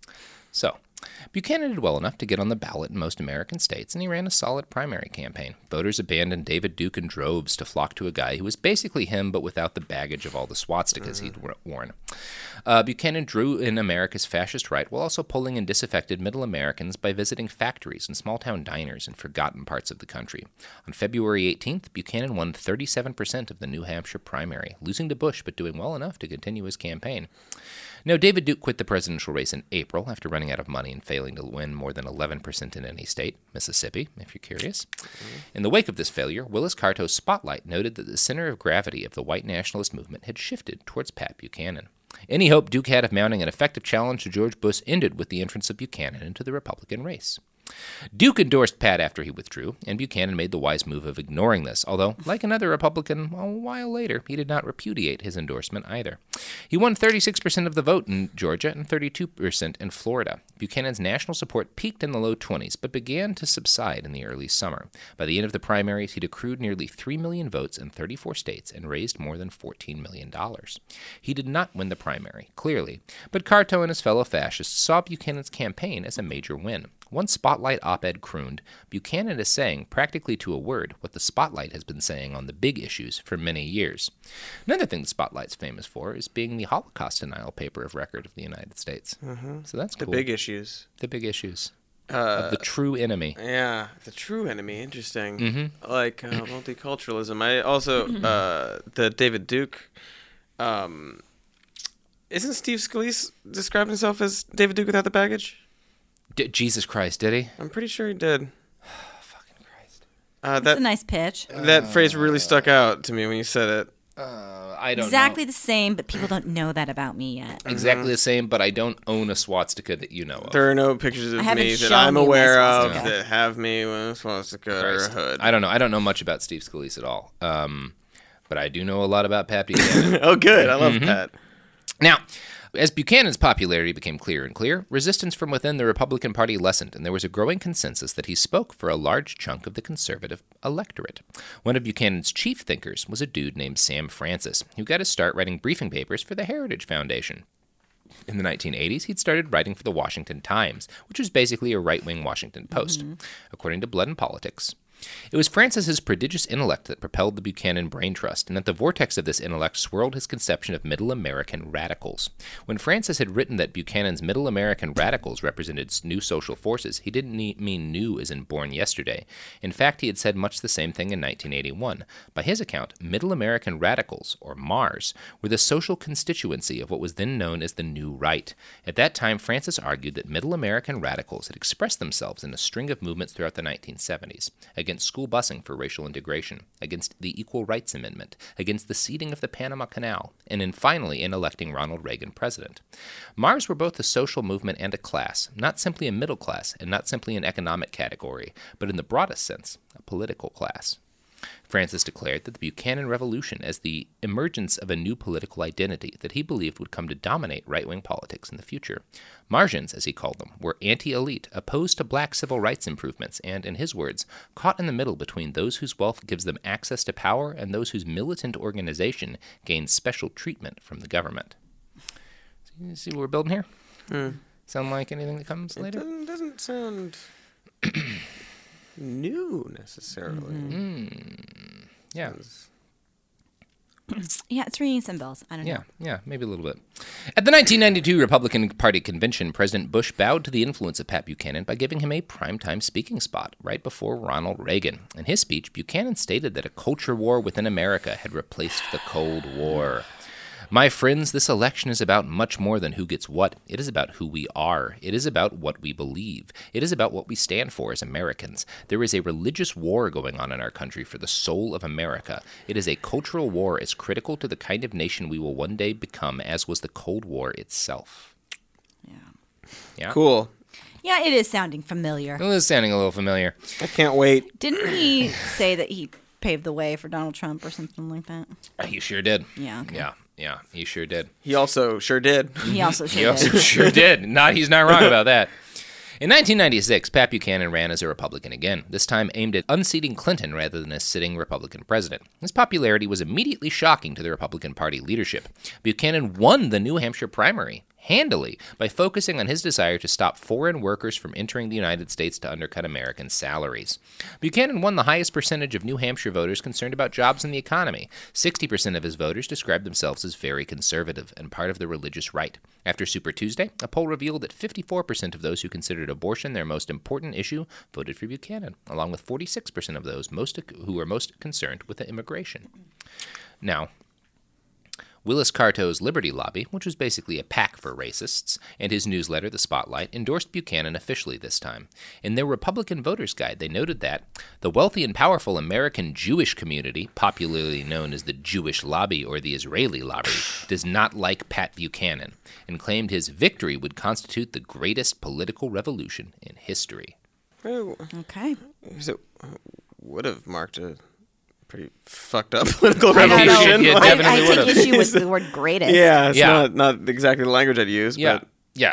[SPEAKER 6] So, Buchanan did well enough to get on the ballot in most American states, and he ran a solid primary campaign. Voters abandoned David Duke in droves to flock to a guy who was basically him, but without the baggage of all the swastikas he'd worn. Buchanan drew in America's fascist right while also pulling in disaffected middle Americans by visiting factories and small-town diners in forgotten parts of the country. On February 18th, Buchanan won 37% of the New Hampshire primary, losing to Bush but doing well enough to continue his campaign. Now, David Duke quit the presidential race in April after running out of money and failing to win more than 11% in any state, Mississippi, if you're curious. In the wake of this failure, Willis Carto's Spotlight noted that the center of gravity of the white nationalist movement had shifted towards Pat Buchanan. Any hope Duke had of mounting an effective challenge to George Bush ended with the entrance of Buchanan into the Republican race. Duke endorsed Pat after he withdrew, and Buchanan made the wise move of ignoring this, although, like another Republican a while later, he did not repudiate his endorsement either. He won 36% of the vote in Georgia and 32% in Florida. Buchanan's national support peaked in the low 20s, but began to subside in the early summer. By the end of the primaries, he'd accrued nearly 3 million votes in 34 states and raised more than $14 million. He did not win the primary, clearly, but Carto and his fellow fascists saw Buchanan's campaign as a major win. One Spotlight op-ed crooned, Buchanan is saying, practically to a word, what the Spotlight has been saying on the big issues for many years. Another thing the Spotlight's famous for is being the Holocaust denial paper of record of the United States. So that's cool.
[SPEAKER 7] The big issues.
[SPEAKER 6] The big issues. Of the true enemy.
[SPEAKER 7] Yeah, the true enemy. Interesting. Like multiculturalism. I also, the David Duke, isn't Steve Scalise described himself as David Duke without the baggage?
[SPEAKER 6] Jesus Christ, did he?
[SPEAKER 7] I'm pretty sure he did.
[SPEAKER 6] Fucking Christ.
[SPEAKER 8] That's a nice pitch.
[SPEAKER 7] That phrase really stuck out to me when you said it.
[SPEAKER 6] I don't
[SPEAKER 8] Exactly
[SPEAKER 6] know.
[SPEAKER 8] the same, but people don't know that about me yet.
[SPEAKER 6] Exactly the same, but I don't own a swastika that you know of.
[SPEAKER 7] There are no pictures of
[SPEAKER 8] haven't
[SPEAKER 7] me that
[SPEAKER 8] shown
[SPEAKER 7] I'm
[SPEAKER 8] you my
[SPEAKER 7] aware of
[SPEAKER 8] swastika.
[SPEAKER 7] that have me with a swastika or a
[SPEAKER 6] Christ.
[SPEAKER 7] hood.
[SPEAKER 6] I don't know. I don't know much about Steve Scalise at all. But I do know a lot about Pat Buchanan.
[SPEAKER 7] Oh, good. I love Pat.
[SPEAKER 6] Now, as Buchanan's popularity became clearer and clearer, resistance from within the Republican Party lessened, and there was a growing consensus that he spoke for a large chunk of the conservative electorate. One of Buchanan's chief thinkers was a dude named Sam Francis, who got his start writing briefing papers for the Heritage Foundation. In the 1980s, he'd started writing for the Washington Times, which was basically a right-wing Washington Post. According to Blood and Politics, It was Francis's prodigious intellect that propelled the Buchanan Brain Trust, and at the vortex of this intellect swirled his conception of Middle American radicals. When Francis had written that Buchanan's Middle American radicals represented new social forces, he didn't mean new as in born yesterday. In fact, he had said much the same thing in 1981. By his account, Middle American radicals, or MARS, were the social constituency of what was then known as the New Right. At that time, Francis argued that Middle American radicals had expressed themselves in a string of movements throughout the 1970s, against school busing for racial integration, against the Equal Rights Amendment, against the ceding of the Panama Canal, and finally in electing Ronald Reagan president. MARS were both a social movement and a class, not simply a middle class and not simply an economic category, but in the broadest sense, a political class. Francis declared that the Buchanan Revolution as the emergence of a new political identity that he believed would come to dominate right-wing politics in the future. Martians, as he called them, were anti-elite, opposed to black civil rights improvements, and, in his words, caught in the middle between those whose wealth gives them access to power and those whose militant organization gains special treatment from the government. You see what we're building here? Sound like anything that comes later?
[SPEAKER 7] It doesn't sound new necessarily.
[SPEAKER 6] Yeah.
[SPEAKER 8] Yeah, it's ringing some bells. I don't know.
[SPEAKER 6] Yeah, maybe a little bit. At the 1992 Republican Party convention, President Bush bowed to the influence of Pat Buchanan by giving him a primetime speaking spot right before Ronald Reagan. In his speech, Buchanan stated that a culture war within America had replaced the Cold War. My friends, this election is about much more than who gets what. It is about who we are. It is about what we believe. It is about what we stand for as Americans. There is a religious war going on in our country for the soul of America. It is a cultural war as critical to the kind of nation we will one day become as was the Cold War itself. Yeah.
[SPEAKER 7] Cool.
[SPEAKER 8] Yeah, it is sounding familiar.
[SPEAKER 6] It is sounding a little familiar.
[SPEAKER 7] I can't wait.
[SPEAKER 8] Didn't he say that he paved the way for Donald Trump or something like that?
[SPEAKER 6] He sure did.
[SPEAKER 8] Yeah, okay.
[SPEAKER 6] Yeah, he sure did.
[SPEAKER 7] He also sure did.
[SPEAKER 8] He also
[SPEAKER 6] He also sure did. He's not wrong about that. In 1996, Pat Buchanan ran as a Republican again, this time aimed at unseating Clinton rather than a sitting Republican president. His popularity was immediately shocking to the Republican Party leadership. Buchanan won the New Hampshire primary handily by focusing on his desire to stop foreign workers from entering the United States to undercut American salaries. Buchanan won the highest percentage of New Hampshire voters concerned about jobs and the economy. 60% of his voters described themselves as very conservative and part of the religious right. After Super Tuesday, a poll revealed that 54% of those who considered abortion their most important issue voted for Buchanan, along with 46% of those who were most concerned with immigration. Now, Willis Carto's Liberty Lobby, which was basically a pack for racists, and his newsletter, The Spotlight, endorsed Buchanan officially this time. In their Republican Voters Guide, they noted that the wealthy and powerful American Jewish community, popularly known as the Jewish Lobby or the Israeli Lobby, does not like Pat Buchanan, and claimed his victory would constitute the greatest political revolution in history.
[SPEAKER 8] Okay.
[SPEAKER 7] So, would have marked a pretty fucked up political revolution.
[SPEAKER 6] Yeah, definitely
[SPEAKER 8] I take issue with the word greatest.
[SPEAKER 7] Yeah, it's not exactly the language I'd use. But
[SPEAKER 6] Yeah.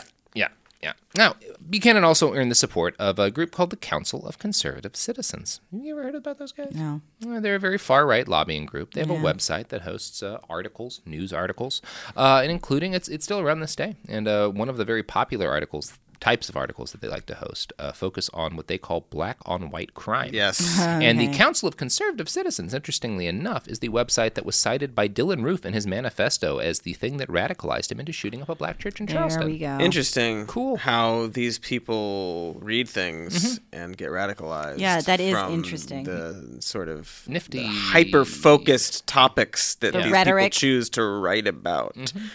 [SPEAKER 6] Now, Buchanan also earned the support of a group called the Council of Conservative Citizens. Have you ever heard about those guys?
[SPEAKER 8] No.
[SPEAKER 6] They're a very far-right lobbying group. They have a website that hosts articles, news articles, and including, it's still around this day. And one of the very popular types of articles that they like to host focus on what they call black-on-white crime.
[SPEAKER 7] Yes.
[SPEAKER 6] And the Council of Conservative Citizens, interestingly enough, is the website that was cited by Dylan Roof in his manifesto as the thing that radicalized him into shooting up a black church in Charleston.
[SPEAKER 8] There we go.
[SPEAKER 7] Interesting.
[SPEAKER 6] Cool.
[SPEAKER 7] How these people read things and get radicalized.
[SPEAKER 8] Yeah, that is
[SPEAKER 7] from
[SPEAKER 8] interesting.
[SPEAKER 7] The sort of
[SPEAKER 6] Nifty.
[SPEAKER 7] hyper-focused topics that these
[SPEAKER 8] rhetoric.
[SPEAKER 7] people choose to write about.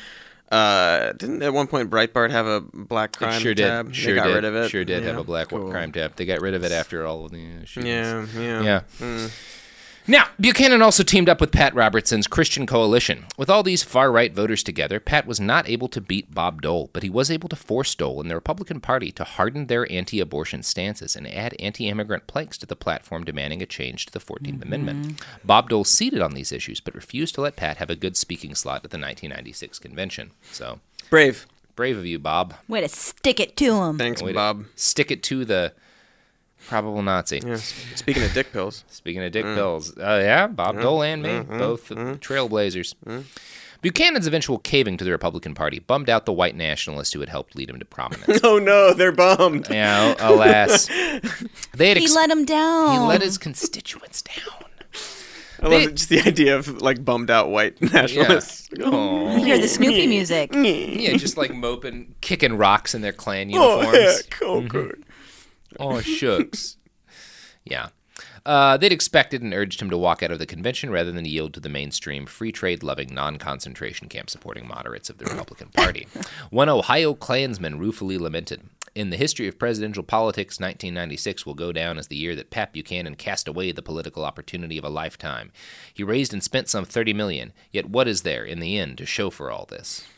[SPEAKER 7] Didn't at one point Breitbart have a black crime
[SPEAKER 6] Sure
[SPEAKER 7] tab?
[SPEAKER 6] did.
[SPEAKER 7] They got rid of it.
[SPEAKER 6] Sure did
[SPEAKER 7] Yeah,
[SPEAKER 6] have a black
[SPEAKER 7] cool.
[SPEAKER 6] crime tab. They got rid of it after all of the shootings.
[SPEAKER 7] Yeah.
[SPEAKER 6] Now, Buchanan also teamed up with Pat Robertson's Christian Coalition. With all these far-right voters together, Pat was not able to beat Bob Dole, but he was able to force Dole and the Republican Party to harden their anti-abortion stances and add anti-immigrant planks to the platform demanding a change to the 14th Amendment. Bob Dole ceded on these issues, but refused to let Pat have a good speaking slot at the 1996 convention. So,
[SPEAKER 7] Brave
[SPEAKER 6] of you, Bob.
[SPEAKER 8] Way to stick it to him.
[SPEAKER 7] Thanks,
[SPEAKER 6] Way to
[SPEAKER 7] Bob.
[SPEAKER 6] Stick it to the probable Nazi.
[SPEAKER 7] Yeah. Speaking of dick pills.
[SPEAKER 6] Speaking of dick pills, Bob Dole and me, both trailblazers. Buchanan's eventual caving to the Republican Party bummed out the white nationalists who had helped lead him to prominence.
[SPEAKER 7] Oh no, they're bummed.
[SPEAKER 6] Yeah, alas.
[SPEAKER 8] He let him down.
[SPEAKER 6] He let his constituents down.
[SPEAKER 7] I love just the idea of like bummed out white nationalists.
[SPEAKER 6] Yeah. Oh.
[SPEAKER 8] You hear the Snoopy music.
[SPEAKER 6] Yeah, just like moping, kicking rocks in their Klan uniforms.
[SPEAKER 7] Oh, heck. Oh, good.
[SPEAKER 6] Oh, shucks. Yeah. They'd expected and urged him to walk out of the convention rather than yield to the mainstream, free trade-loving, non-concentration camp-supporting moderates of the Republican Party. One Ohio Klansman ruefully lamented, "In the history of presidential politics, 1996 will go down as the year that Pat Buchanan cast away the political opportunity of a lifetime. He raised and spent some $30 million, yet what is there, in the end, to show for all this?"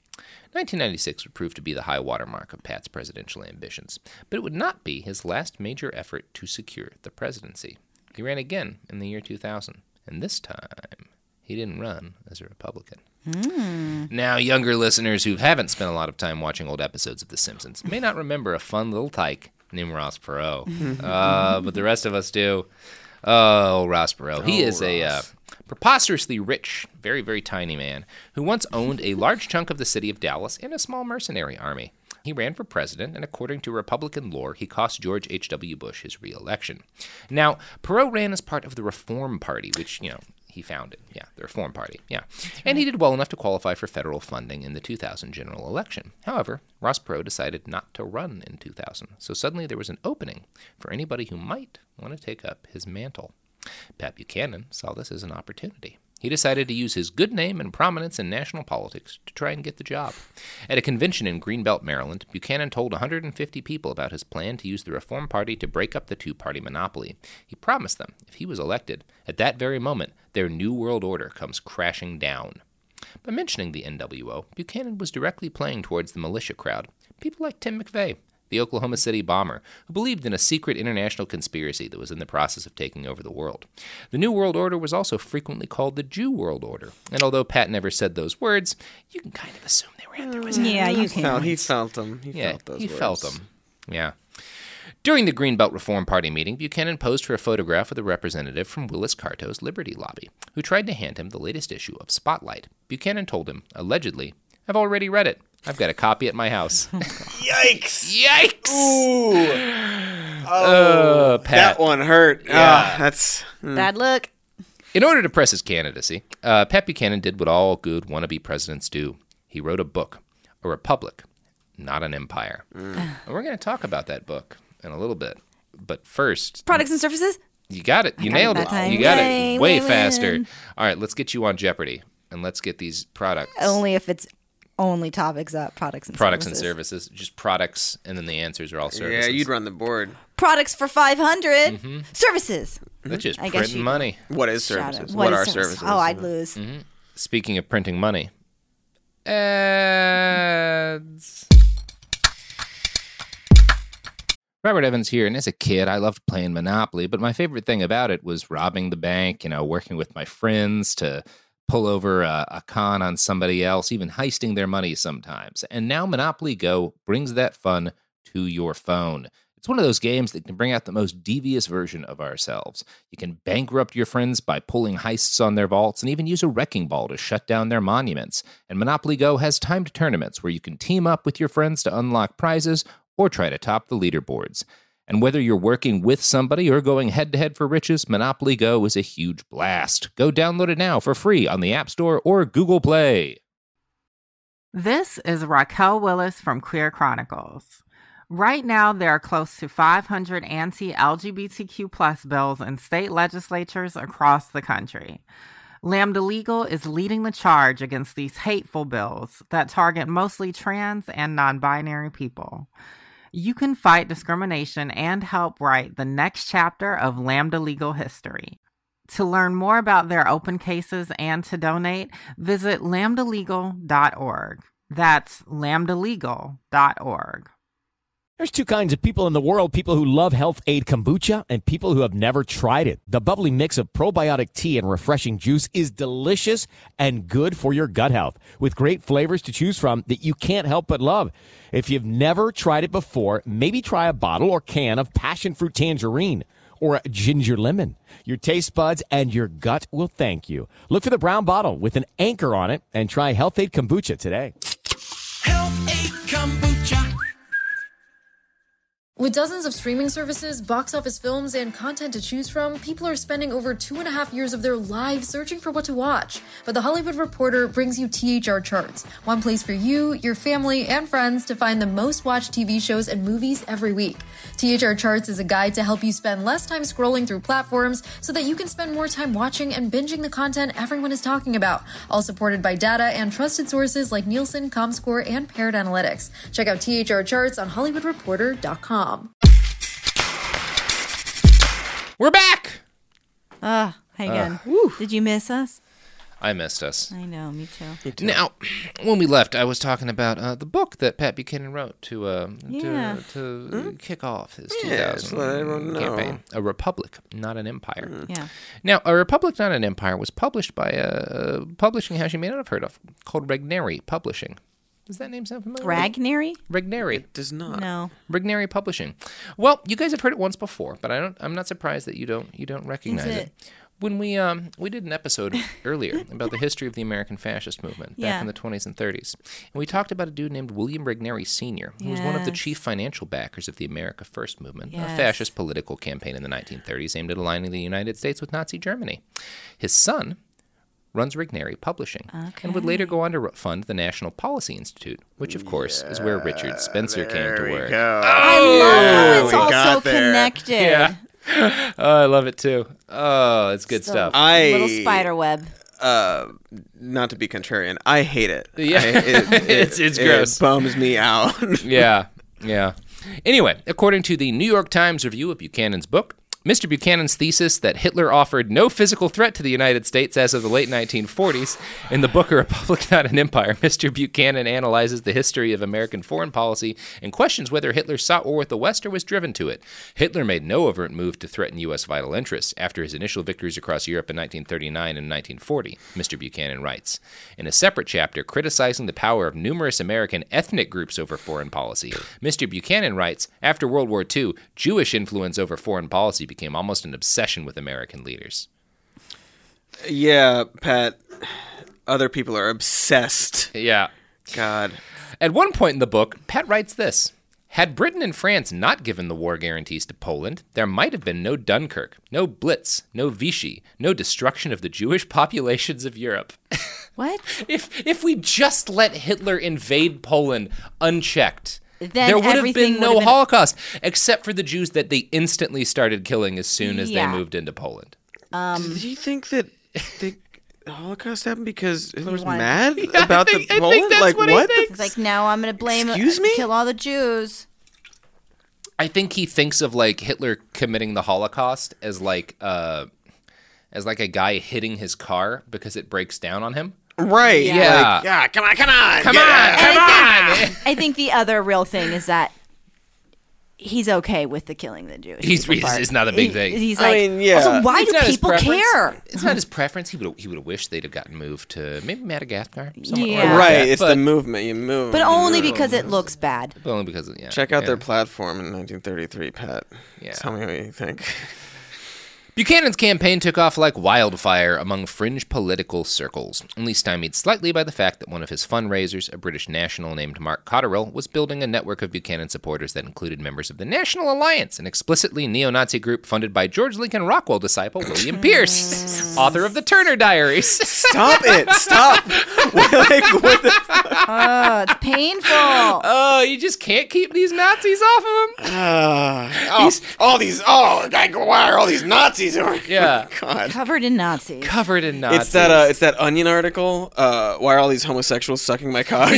[SPEAKER 6] 1996 would prove to be the high watermark of Pat's presidential ambitions, but it would not be his last major effort to secure the presidency. He ran again in the year 2000, and this time he didn't run as a Republican. Now, younger listeners who haven't spent a lot of time watching old episodes of The Simpsons may not remember a fun little tyke named Ross Perot, but the rest of us do. Oh, Ross Perot. He is a preposterously rich, very, very tiny man who once owned a large chunk of the city of Dallas and a small mercenary army. He ran for president, and according to Republican lore, he cost George H.W. Bush his re-election. Now, Perot ran as part of the Reform Party, which, he founded. Yeah, the Reform Party. Yeah. And he did well enough to qualify for federal funding in the 2000 general election. However, Ross Perot decided not to run in 2000, so suddenly there was an opening for anybody who might want to take up his mantle. Pat Buchanan saw this as an opportunity. He decided to use his good name and prominence in national politics to try and get the job. At a convention in Greenbelt, Maryland, Buchanan told 150 people about his plan to use the Reform Party to break up the two-party monopoly. He promised them, if he was elected, at that very moment, their new world order comes crashing down. By mentioning the NWO, Buchanan was directly playing towards the militia crowd, people like Tim McVeigh, the Oklahoma City bomber, who believed in a secret international conspiracy that was in the process of taking over the world. The New World Order was also frequently called the Jew World Order, and although Pat never said those words, you can kind of assume they were out there with him.
[SPEAKER 8] Yeah, you can.
[SPEAKER 7] He felt them. He felt those words.
[SPEAKER 6] Felt them. Yeah. During the Greenbelt Reform Party meeting, Buchanan posed for a photograph with a representative from Willis Carto's Liberty Lobby, who tried to hand him the latest issue of Spotlight. Buchanan told him, allegedly, "I've already read it. I've got a copy at my house."
[SPEAKER 7] Yikes!
[SPEAKER 6] Yikes!
[SPEAKER 7] Ooh!
[SPEAKER 6] Pat.
[SPEAKER 7] That one hurt.
[SPEAKER 6] Yeah.
[SPEAKER 7] That's
[SPEAKER 8] Bad look.
[SPEAKER 6] In order to press his candidacy, Pat Buchanan did what all good wannabe presidents do. He wrote a book, A Republic, Not an Empire. And we're going to talk about that book in a little bit. But first...
[SPEAKER 8] Products and services?
[SPEAKER 6] You got it. You
[SPEAKER 8] got it
[SPEAKER 6] nailed
[SPEAKER 8] that
[SPEAKER 6] it.
[SPEAKER 8] time.
[SPEAKER 6] You got
[SPEAKER 8] Yay,
[SPEAKER 6] it way
[SPEAKER 8] we
[SPEAKER 6] faster.
[SPEAKER 8] win.
[SPEAKER 6] All right, let's get you on Jeopardy. And let's get these products.
[SPEAKER 8] Only if it's only topics up. Products and
[SPEAKER 6] services. Just products, and then the answers are all services.
[SPEAKER 7] Yeah, you'd run the board.
[SPEAKER 8] Products for 500. Services.
[SPEAKER 6] That's just
[SPEAKER 8] I guess
[SPEAKER 6] printing
[SPEAKER 8] you-
[SPEAKER 6] money.
[SPEAKER 7] What is
[SPEAKER 8] Shout
[SPEAKER 7] services?
[SPEAKER 8] out.
[SPEAKER 7] What
[SPEAKER 8] is
[SPEAKER 7] are
[SPEAKER 8] services?
[SPEAKER 7] services?
[SPEAKER 8] Oh, I'd lose.
[SPEAKER 6] Speaking of printing money. Ads. Robert Evans here, and as a kid, I loved playing Monopoly, but my favorite thing about it was robbing the bank, working with my friends to pull over a con on somebody else, even heisting their money sometimes. And now Monopoly Go brings that fun to your phone. It's one of those games that can bring out the most devious version of ourselves. You can bankrupt your friends by pulling heists on their vaults and even use a wrecking ball to shut down their monuments. And Monopoly Go has timed tournaments where you can team up with your friends to unlock prizes or try to top the leaderboards. And whether you're working with somebody or going head-to-head for riches, Monopoly Go is a huge blast. Go download it now for free on the App Store or Google Play.
[SPEAKER 1] This is Raquel Willis from Queer Chronicles. Right now, there are close to 500 anti-LGBTQ+ bills in state legislatures across the country. Lambda Legal is leading the charge against these hateful bills that target mostly trans and non-binary people. You can fight discrimination and help write the next chapter of Lambda Legal history. To learn more about their open cases and to donate, visit lambdalegal.org. That's lambdalegal.org.
[SPEAKER 4] There's two kinds of people in the world, people who love Health Aid Kombucha and people who have never tried it. The bubbly mix of probiotic tea and refreshing juice is delicious and good for your gut health, with great flavors to choose from that you can't help but love. If you've never tried it before, maybe try a bottle or can of passion fruit tangerine. or ginger lemon. Your taste buds and your gut will thank you. Look for the brown bottle with an anchor on it and try Health-Ade Kombucha today.
[SPEAKER 9] Health-Ade Kombucha.
[SPEAKER 3] With dozens of streaming services, box office films, and content to choose from, people are spending over 2.5 years of their lives searching for what to watch. But The Hollywood Reporter brings you THR Charts, one place for you, your family, and friends to find the most watched TV shows and movies every week. THR Charts is a guide to help you spend less time scrolling through platforms so that you can spend more time watching and binging the content everyone is talking about, all supported by data and trusted sources like Nielsen, Comscore, and Paired Analytics. Check out THR Charts on HollywoodReporter.com.
[SPEAKER 6] We're back!
[SPEAKER 8] Hi again. Did you miss us?
[SPEAKER 6] I missed us.
[SPEAKER 8] I know, me too.
[SPEAKER 6] Now, when we left, I was talking about the book that Pat Buchanan wrote to kick off his 2000 campaign, A Republic, Not an Empire.
[SPEAKER 8] Yeah.
[SPEAKER 6] Now, A Republic, Not an Empire was published by a publishing house you may not have heard of called Regnery Publishing. Does that name sound familiar?
[SPEAKER 8] Ragnary?
[SPEAKER 6] Regnery.
[SPEAKER 7] It does not.
[SPEAKER 8] No.
[SPEAKER 6] Regnery Publishing. Well, you guys have heard it once before, but I'm not surprised that you don't recognize it. When we did an episode earlier about the history of the American fascist movement back in the 20s and 30s, and we talked about a dude named William Regnery Sr., who was one of the chief financial backers of the America First movement, a fascist political campaign in the 1930s aimed at aligning the United States with Nazi Germany. His son runs Regnery Publishing, and would later go on to fund the National Policy Institute, which, of course, is where Richard Spencer came to work.
[SPEAKER 8] I love how it's all so connected.
[SPEAKER 6] Yeah. Oh, I love it, too. Oh, it's good stuff.
[SPEAKER 8] Little spider web.
[SPEAKER 7] Not to be contrarian, I hate it.
[SPEAKER 6] Yeah. It's gross.
[SPEAKER 7] It bums me out.
[SPEAKER 6] Yeah. Anyway, according to the New York Times review of Buchanan's book, Mr. Buchanan's thesis that Hitler offered no physical threat to the United States as of the late 1940s, in the book A Republic, Not an Empire, Mr. Buchanan analyzes the history of American foreign policy and questions whether Hitler sought war with the West or was driven to it. Hitler made no overt move to threaten U.S. vital interests after his initial victories across Europe in 1939 and 1940, Mr. Buchanan writes. In a separate chapter criticizing the power of numerous American ethnic groups over foreign policy, Mr. Buchanan writes, after World War II, Jewish influence over foreign policy became almost an obsession with American leaders.
[SPEAKER 7] Yeah, Pat. Other people are obsessed.
[SPEAKER 6] Yeah.
[SPEAKER 7] God.
[SPEAKER 6] At one point in the book, Pat writes this. Had Britain and France not given the war guarantees to Poland, there might have been no Dunkirk, no Blitz, no Vichy, no destruction of the Jewish populations of Europe.
[SPEAKER 8] What?
[SPEAKER 6] If we just let Hitler invade Poland unchecked,
[SPEAKER 8] then
[SPEAKER 6] there would have
[SPEAKER 8] everything
[SPEAKER 6] been
[SPEAKER 8] would
[SPEAKER 6] no
[SPEAKER 8] have been-
[SPEAKER 6] Holocaust, except for the Jews that they instantly started killing as soon as they moved into Poland.
[SPEAKER 7] Do you think that the Holocaust happened because Hitler was
[SPEAKER 8] wanted-
[SPEAKER 7] mad
[SPEAKER 6] Yeah,
[SPEAKER 7] about
[SPEAKER 6] I think
[SPEAKER 7] Poland?
[SPEAKER 6] that's
[SPEAKER 7] Like
[SPEAKER 6] what he
[SPEAKER 7] what?
[SPEAKER 6] thinks.
[SPEAKER 8] It's like, no, I'm going to blame,
[SPEAKER 7] Excuse me?
[SPEAKER 8] kill all the Jews.
[SPEAKER 6] I think he thinks of like Hitler committing the Holocaust as like a guy hitting his car because it breaks down on him.
[SPEAKER 7] Right.
[SPEAKER 6] Yeah.
[SPEAKER 7] Like, yeah. Come on.
[SPEAKER 6] Come
[SPEAKER 7] get
[SPEAKER 6] on,
[SPEAKER 7] out.
[SPEAKER 6] come on!
[SPEAKER 8] I think the other real thing is that he's okay with the killing the Jewish people part.
[SPEAKER 6] It's not a big thing.
[SPEAKER 8] He's
[SPEAKER 7] I
[SPEAKER 8] like,
[SPEAKER 7] mean, yeah.
[SPEAKER 8] also, why
[SPEAKER 6] It's
[SPEAKER 8] do
[SPEAKER 6] not his
[SPEAKER 8] people
[SPEAKER 6] preference.
[SPEAKER 8] care?
[SPEAKER 6] It's not his preference. He would have wished they'd have gotten moved to maybe Madagascar. somewhere
[SPEAKER 8] Yeah.
[SPEAKER 6] like
[SPEAKER 7] Right.
[SPEAKER 6] that,
[SPEAKER 7] It's
[SPEAKER 6] but,
[SPEAKER 7] the movement. You move.
[SPEAKER 8] But only because it looks bad.
[SPEAKER 6] but only because yeah.
[SPEAKER 7] Check out
[SPEAKER 6] yeah.
[SPEAKER 7] their platform in 1933, Pat.
[SPEAKER 6] Yeah.
[SPEAKER 7] Tell me what you think.
[SPEAKER 6] Buchanan's campaign took off like wildfire among fringe political circles, only stymied slightly by the fact that one of his fundraisers, a British national named Mark Cotterill, was building a network of Buchanan supporters that included members of the National Alliance, an explicitly neo-Nazi group funded by George Lincoln Rockwell disciple William Pierce, author of the Turner Diaries.
[SPEAKER 7] Stop it! Stop! Like, what the?
[SPEAKER 8] Oh, it's painful.
[SPEAKER 6] Oh, you just can't keep these Nazis off of him?
[SPEAKER 7] Why are all these Nazis?
[SPEAKER 6] Yeah.
[SPEAKER 7] God.
[SPEAKER 8] Covered in Nazis.
[SPEAKER 6] Covered in Nazis.
[SPEAKER 7] It's that Onion article. Why are all these homosexuals sucking my cock?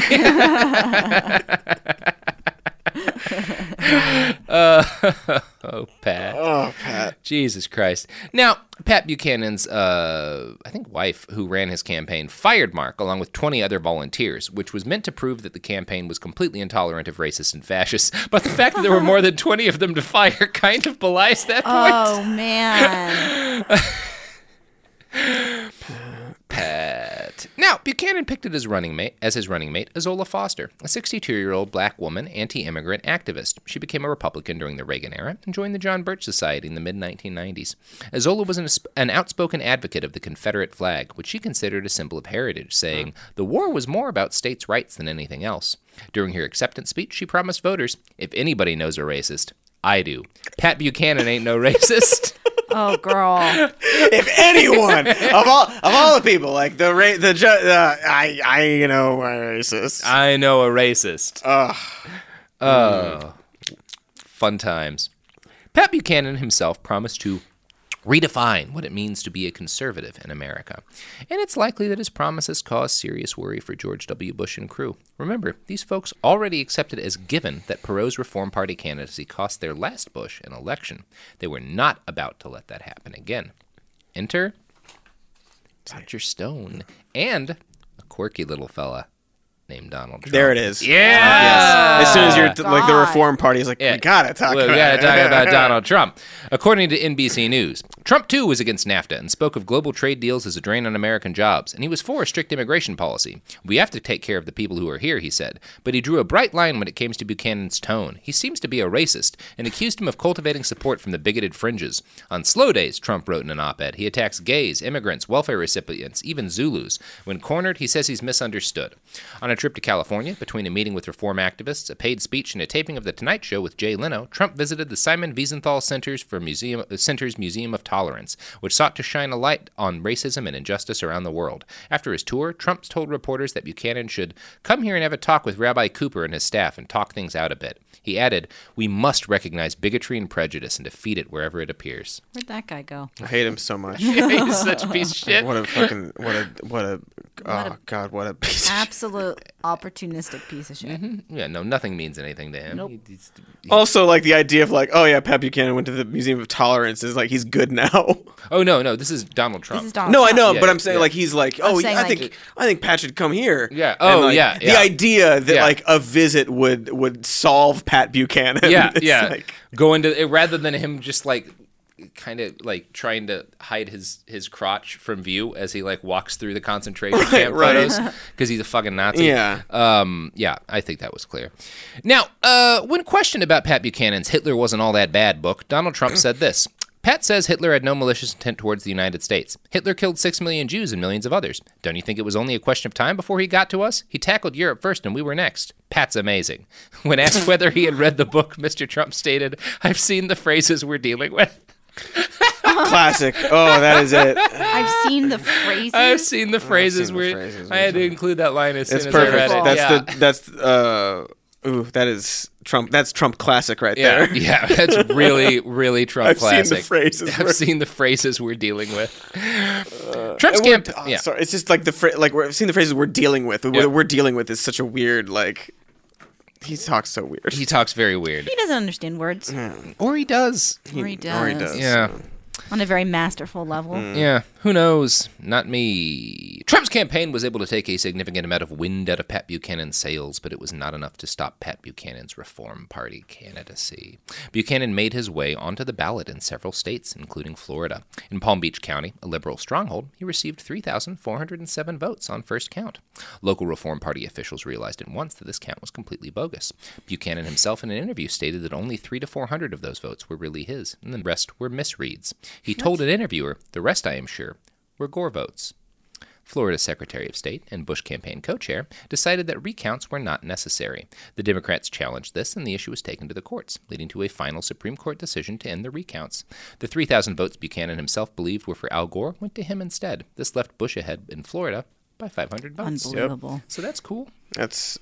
[SPEAKER 6] Oh, Pat.
[SPEAKER 7] Oh, Pat.
[SPEAKER 6] Jesus Christ. Now, Pat Buchanan's, I think, wife, who ran his campaign, fired Mark along with 20 other volunteers, which was meant to prove that the campaign was completely intolerant of racists and fascists. But the fact that there were more than 20 of them to fire kind of belies that point.
[SPEAKER 8] Oh, man.
[SPEAKER 6] Pat. Now, Now, Buchanan picked it as his running mate, Azola Foster, a 62-year-old black woman anti-immigrant activist. She became a Republican during the Reagan era and joined the John Birch Society in the mid-1990s. Azola was an outspoken advocate of the Confederate flag, which she considered a symbol of heritage, saying, "The war was more about states' rights than anything else." During her acceptance speech, she promised voters, "If anybody knows a racist, I do. Pat Buchanan ain't no racist."
[SPEAKER 8] Oh, girl.
[SPEAKER 7] If anyone of all the people, like I know a racist.
[SPEAKER 6] I know a racist. Fun times. Pat Buchanan himself promised to redefine what it means to be a conservative in America. And it's likely that his promises caused serious worry for George W. Bush and crew. Remember, these folks already accepted as given that Perot's Reform Party candidacy cost their last Bush an election. They were not about to let that happen again. Enter Roger Stone and a quirky little fella named Donald Trump.
[SPEAKER 7] There it is.
[SPEAKER 6] Yeah.
[SPEAKER 7] Yes. As soon as you're like the Reform Party is like,
[SPEAKER 6] Yeah.
[SPEAKER 7] we gotta talk
[SPEAKER 6] about Donald Trump. According to NBC News, Trump too was against NAFTA and spoke of global trade deals as a drain on American jobs, and he was for a strict immigration policy. "We have to take care of the people who are here," he said. But he drew a bright line when it came to Buchanan's tone. He seems to be a racist and accused him of cultivating support from the bigoted fringes. On slow days, Trump wrote in an op-ed, he attacks gays, immigrants, welfare recipients, even Zulus. When cornered, he says he's misunderstood. On a trip to California, between a meeting with reform activists, a paid speech, and a taping of The Tonight Show with Jay Leno, Trump visited the Simon Wiesenthal Center's Museum of Tolerance, which sought to shine a light on racism and injustice around the world. After his tour, Trump told reporters that Buchanan should come here and have a talk with Rabbi Cooper and his staff and talk things out a bit. He added, "We must recognize bigotry and prejudice and defeat it wherever it appears."
[SPEAKER 8] Where'd that guy go?
[SPEAKER 7] I hate him so much.
[SPEAKER 6] He's such a piece of shit.
[SPEAKER 7] What a piece of
[SPEAKER 8] Absolute opportunistic piece of shit.
[SPEAKER 6] Yeah, no, nothing means anything to him.
[SPEAKER 8] Nope.
[SPEAKER 7] Also, like, the idea of, like, oh, yeah, Pat Buchanan went to the Museum of Tolerance is, like, he's good now.
[SPEAKER 6] Oh, no, this is Donald Trump.
[SPEAKER 8] This is Donald
[SPEAKER 7] No, I
[SPEAKER 8] Trump.
[SPEAKER 7] know,
[SPEAKER 6] Yeah,
[SPEAKER 7] but I'm saying,
[SPEAKER 6] yeah.
[SPEAKER 7] like, he's like, oh,
[SPEAKER 8] saying,
[SPEAKER 7] I
[SPEAKER 8] like-
[SPEAKER 7] think Pat should come here.
[SPEAKER 6] Yeah.
[SPEAKER 7] And,
[SPEAKER 6] Oh,
[SPEAKER 7] like,
[SPEAKER 6] yeah,
[SPEAKER 7] The
[SPEAKER 6] yeah.
[SPEAKER 7] idea that,
[SPEAKER 6] Yeah.
[SPEAKER 7] like, a visit would solve Pat Buchanan.
[SPEAKER 6] Yeah,
[SPEAKER 7] It's
[SPEAKER 6] yeah.
[SPEAKER 7] like-
[SPEAKER 6] Go into rather than him just like kind of like trying to hide his crotch from view as he like walks through the concentration camp
[SPEAKER 7] right.
[SPEAKER 6] photos because he's a fucking Nazi.
[SPEAKER 7] Yeah.
[SPEAKER 6] Yeah, I think that was clear. Now, when questioned about Pat Buchanan's "Hitler Wasn't All That Bad" book, Donald Trump said this. Pat says Hitler had no malicious intent towards the United States. Hitler killed 6 million Jews and millions of others. Don't you think it was only a question of time before he got to us? He tackled Europe first and we were next. Pat's amazing. When asked whether he had read the book, Mr. Trump stated, "I've seen the phrases we're dealing with."
[SPEAKER 7] Classic. Oh, that is it.
[SPEAKER 8] I've seen the phrases.
[SPEAKER 6] I've seen the phrases
[SPEAKER 7] seen the
[SPEAKER 6] we're...
[SPEAKER 7] phrases
[SPEAKER 6] I had to include that line as soon
[SPEAKER 7] It's
[SPEAKER 6] as I read
[SPEAKER 7] perfect.
[SPEAKER 6] it.
[SPEAKER 7] That is Trump. That's Trump classic right
[SPEAKER 6] Yeah,
[SPEAKER 7] there.
[SPEAKER 6] yeah, that's really, really Trump
[SPEAKER 7] I've
[SPEAKER 6] classic.
[SPEAKER 7] seen the phrases.
[SPEAKER 6] I've seen the phrases we're dealing with. Trump's campaign. Yeah.
[SPEAKER 7] Sorry, it's just like I've seen the phrases we're dealing with.
[SPEAKER 6] Yeah.
[SPEAKER 7] What we're dealing with is such a weird, like, he talks so weird.
[SPEAKER 6] He talks very weird.
[SPEAKER 8] He doesn't understand words.
[SPEAKER 6] Or he does.
[SPEAKER 8] Or he does.
[SPEAKER 6] Yeah.
[SPEAKER 8] On a very masterful level.
[SPEAKER 6] Yeah, who knows? Not me. Trump's campaign was able to take a significant amount of wind out of Pat Buchanan's sails, but it was not enough to stop Pat Buchanan's Reform Party candidacy. Buchanan made his way onto the ballot in several states, including Florida. In Palm Beach County, a liberal stronghold, he received 3,407 votes on first count. Local Reform Party officials realized at once that this count was completely bogus. Buchanan himself in an interview stated that only 300 to 400 of those votes were really his, and the rest were misreads. He told an interviewer, "The rest, I am sure, were Gore votes." Florida Secretary of State and Bush campaign co-chair decided that recounts were not necessary. The Democrats challenged this, and the issue was taken to the courts, leading to a final Supreme Court decision to end the recounts. The 3,000 votes Buchanan himself believed were for Al Gore went to him instead. This left Bush ahead in Florida by 500 votes.
[SPEAKER 8] Unbelievable.
[SPEAKER 6] So that's cool.
[SPEAKER 7] That's.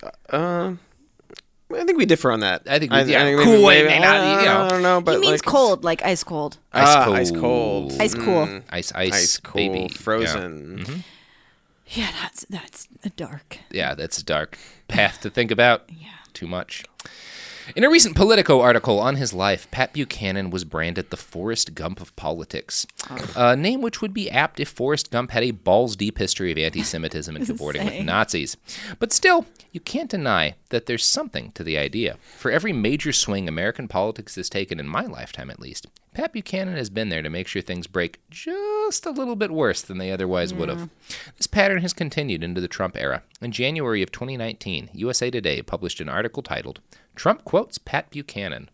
[SPEAKER 7] I think we differ on that.
[SPEAKER 6] I think
[SPEAKER 7] maybe
[SPEAKER 6] cool. Maybe not, you know.
[SPEAKER 7] I don't know, but
[SPEAKER 8] He means
[SPEAKER 7] like,
[SPEAKER 8] cold, like ice cold.
[SPEAKER 6] Ice
[SPEAKER 7] cold.
[SPEAKER 8] Ice cool.
[SPEAKER 6] Ice
[SPEAKER 7] cool,
[SPEAKER 6] baby.
[SPEAKER 7] frozen.
[SPEAKER 8] Yeah, that's a dark.
[SPEAKER 6] Yeah, that's a dark path to think about. Yeah. Too much. In a recent Politico article on his life, Pat Buchanan was branded the Forrest Gump of politics, a name which would be apt if Forrest Gump had a balls-deep history of anti-Semitism and cavorting with Nazis. But still, you can't deny that there's something to the idea. For every major swing American politics has taken in my lifetime, at least, Pat Buchanan has been there to make sure things break just a little bit worse than they otherwise would have. This pattern has continued into the Trump era. In January of 2019, USA Today published an article titled, Trump Quotes Pat Buchanan.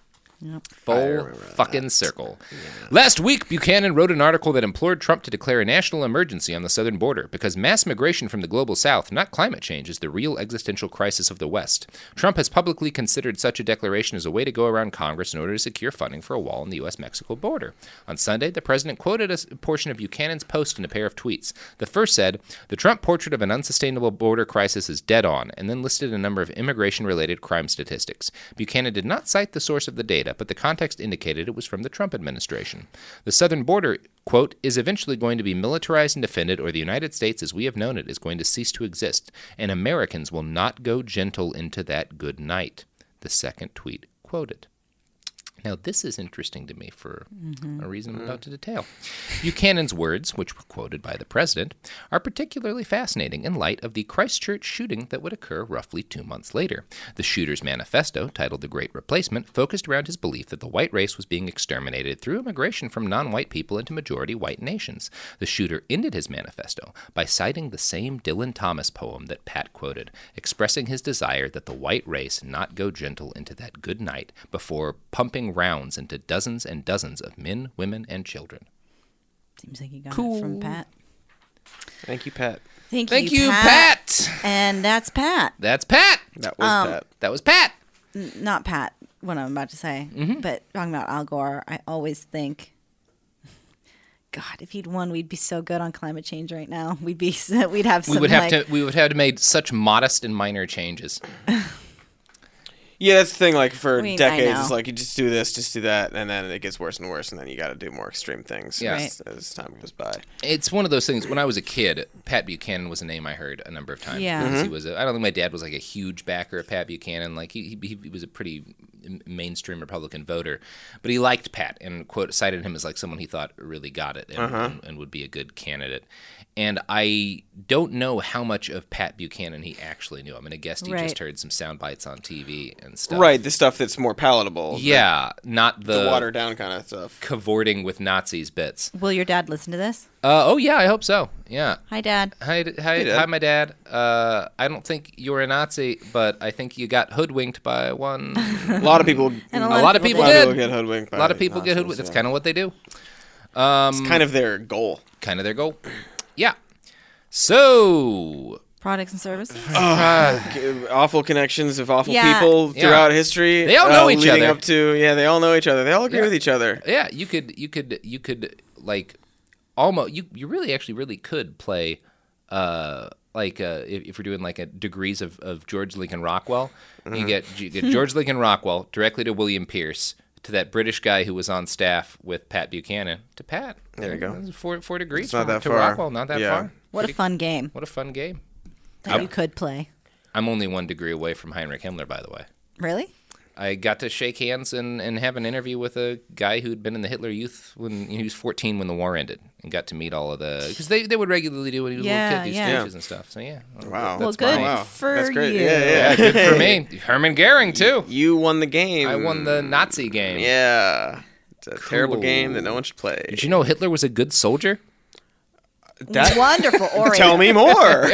[SPEAKER 6] Full fucking circle. Last week, Buchanan wrote an article that implored Trump to declare a national emergency on the southern border because mass migration from the global south, not climate change, is the real existential crisis of the West. Trump has publicly considered such a declaration as a way to go around Congress in order to secure funding for a wall on the U.S.-Mexico border. On Sunday, the president quoted a portion of Buchanan's post in a pair of tweets. The first said, "The Trump portrait of an unsustainable border crisis is dead on," and then listed a number of immigration-related crime statistics. Buchanan did not cite the source of the data, but the context indicated it was from the Trump administration. The southern border, quote, "is eventually going to be militarized and defended, or the United States as we have known it is going to cease to exist, and Americans will not go gentle into that good night," the second tweet quoted. Now, this is interesting to me for a reason I'm about to detail. Buchanan's words, which were quoted by the president, are particularly fascinating in light of the Christchurch shooting that would occur roughly 2 months later. The shooter's manifesto, titled The Great Replacement, focused around his belief that the white race was being exterminated through immigration from non-white people into majority white nations. The shooter ended his manifesto by citing the same Dylan Thomas poem that Pat quoted, expressing his desire that the white race not go gentle into that good night before pumping rounds into dozens and dozens of men, women, and children.
[SPEAKER 8] Seems like you got it from Pat.
[SPEAKER 7] Thank you, Pat.
[SPEAKER 8] Thank
[SPEAKER 6] you, Pat.
[SPEAKER 8] And that's Pat.
[SPEAKER 6] That's Pat.
[SPEAKER 7] That was Pat.
[SPEAKER 6] That was Pat.
[SPEAKER 8] Not Pat, what I'm about to say. But talking about Al Gore, I always think, God, if he'd won, we'd be so good on climate change right now. We'd have some.
[SPEAKER 6] We would have to make such modest and minor changes.
[SPEAKER 7] Yeah, that's the thing. Like for
[SPEAKER 8] I mean,
[SPEAKER 7] decades, it's like you just do this, just do that, and then it gets worse and worse, and then you got to do more extreme things as time goes by.
[SPEAKER 6] It's one of those things. When I was a kid, Pat Buchanan was a name I heard a number of times.
[SPEAKER 8] Yeah,
[SPEAKER 6] because he was. I don't think my dad was like a huge backer of Pat Buchanan. Like he was a pretty mainstream Republican voter, but he liked Pat and cited him as like someone he thought really got it and would be a good candidate. And I don't know how much of Pat Buchanan he actually knew. I'm going to guess he just heard some sound bites on TV and stuff.
[SPEAKER 7] Right, the stuff that's more palatable.
[SPEAKER 6] Yeah, not the
[SPEAKER 7] watered down kind of stuff.
[SPEAKER 6] Cavorting with Nazis bits.
[SPEAKER 8] Will your dad listen to this?
[SPEAKER 6] Oh, yeah, I hope so. Yeah.
[SPEAKER 8] Hi, Dad.
[SPEAKER 6] Hi, my dad. I don't think you're a Nazi, but I think you got hoodwinked by one.
[SPEAKER 7] A lot of people.
[SPEAKER 8] A
[SPEAKER 6] lot of people
[SPEAKER 7] get hoodwinked.
[SPEAKER 6] A lot of people get hoodwinked. That's kind of what they do.
[SPEAKER 7] It's kind of their goal.
[SPEAKER 6] Yeah. So.
[SPEAKER 8] Products and services.
[SPEAKER 7] Awful connections of awful people throughout history.
[SPEAKER 6] They all know each other.
[SPEAKER 7] Up to they all know each other. They all agree with each other.
[SPEAKER 6] Yeah, you could like almost you really could play if we're doing like a degrees of George Lincoln Rockwell, you get George Lincoln Rockwell directly to William Pierce, to that British guy who was on staff with Pat Buchanan, to Pat.
[SPEAKER 7] There you go.
[SPEAKER 6] 4 degrees.
[SPEAKER 7] It's not that
[SPEAKER 6] to
[SPEAKER 7] far.
[SPEAKER 6] Rockwell, not that far.
[SPEAKER 8] What a fun game.
[SPEAKER 6] What a fun game.
[SPEAKER 8] That you could play.
[SPEAKER 6] I'm only 1 degree away from Heinrich Himmler, by the way.
[SPEAKER 8] Really?
[SPEAKER 6] I got to shake hands and have an interview with a guy who'd been in the Hitler Youth when he was 14 when the war ended, and got to meet all of the, because they would regularly do when he was a little kid, do speeches and stuff. So
[SPEAKER 7] wow,
[SPEAKER 8] well, good for
[SPEAKER 7] that's great.
[SPEAKER 8] you.
[SPEAKER 7] Yeah,
[SPEAKER 6] good for me. Herman Goering too.
[SPEAKER 7] You won the game.
[SPEAKER 6] I won the Nazi game.
[SPEAKER 7] Yeah, it's a terrible game that no one should play.
[SPEAKER 6] Did you know Hitler was a good soldier?
[SPEAKER 8] Wonderful orator.
[SPEAKER 7] Tell me more.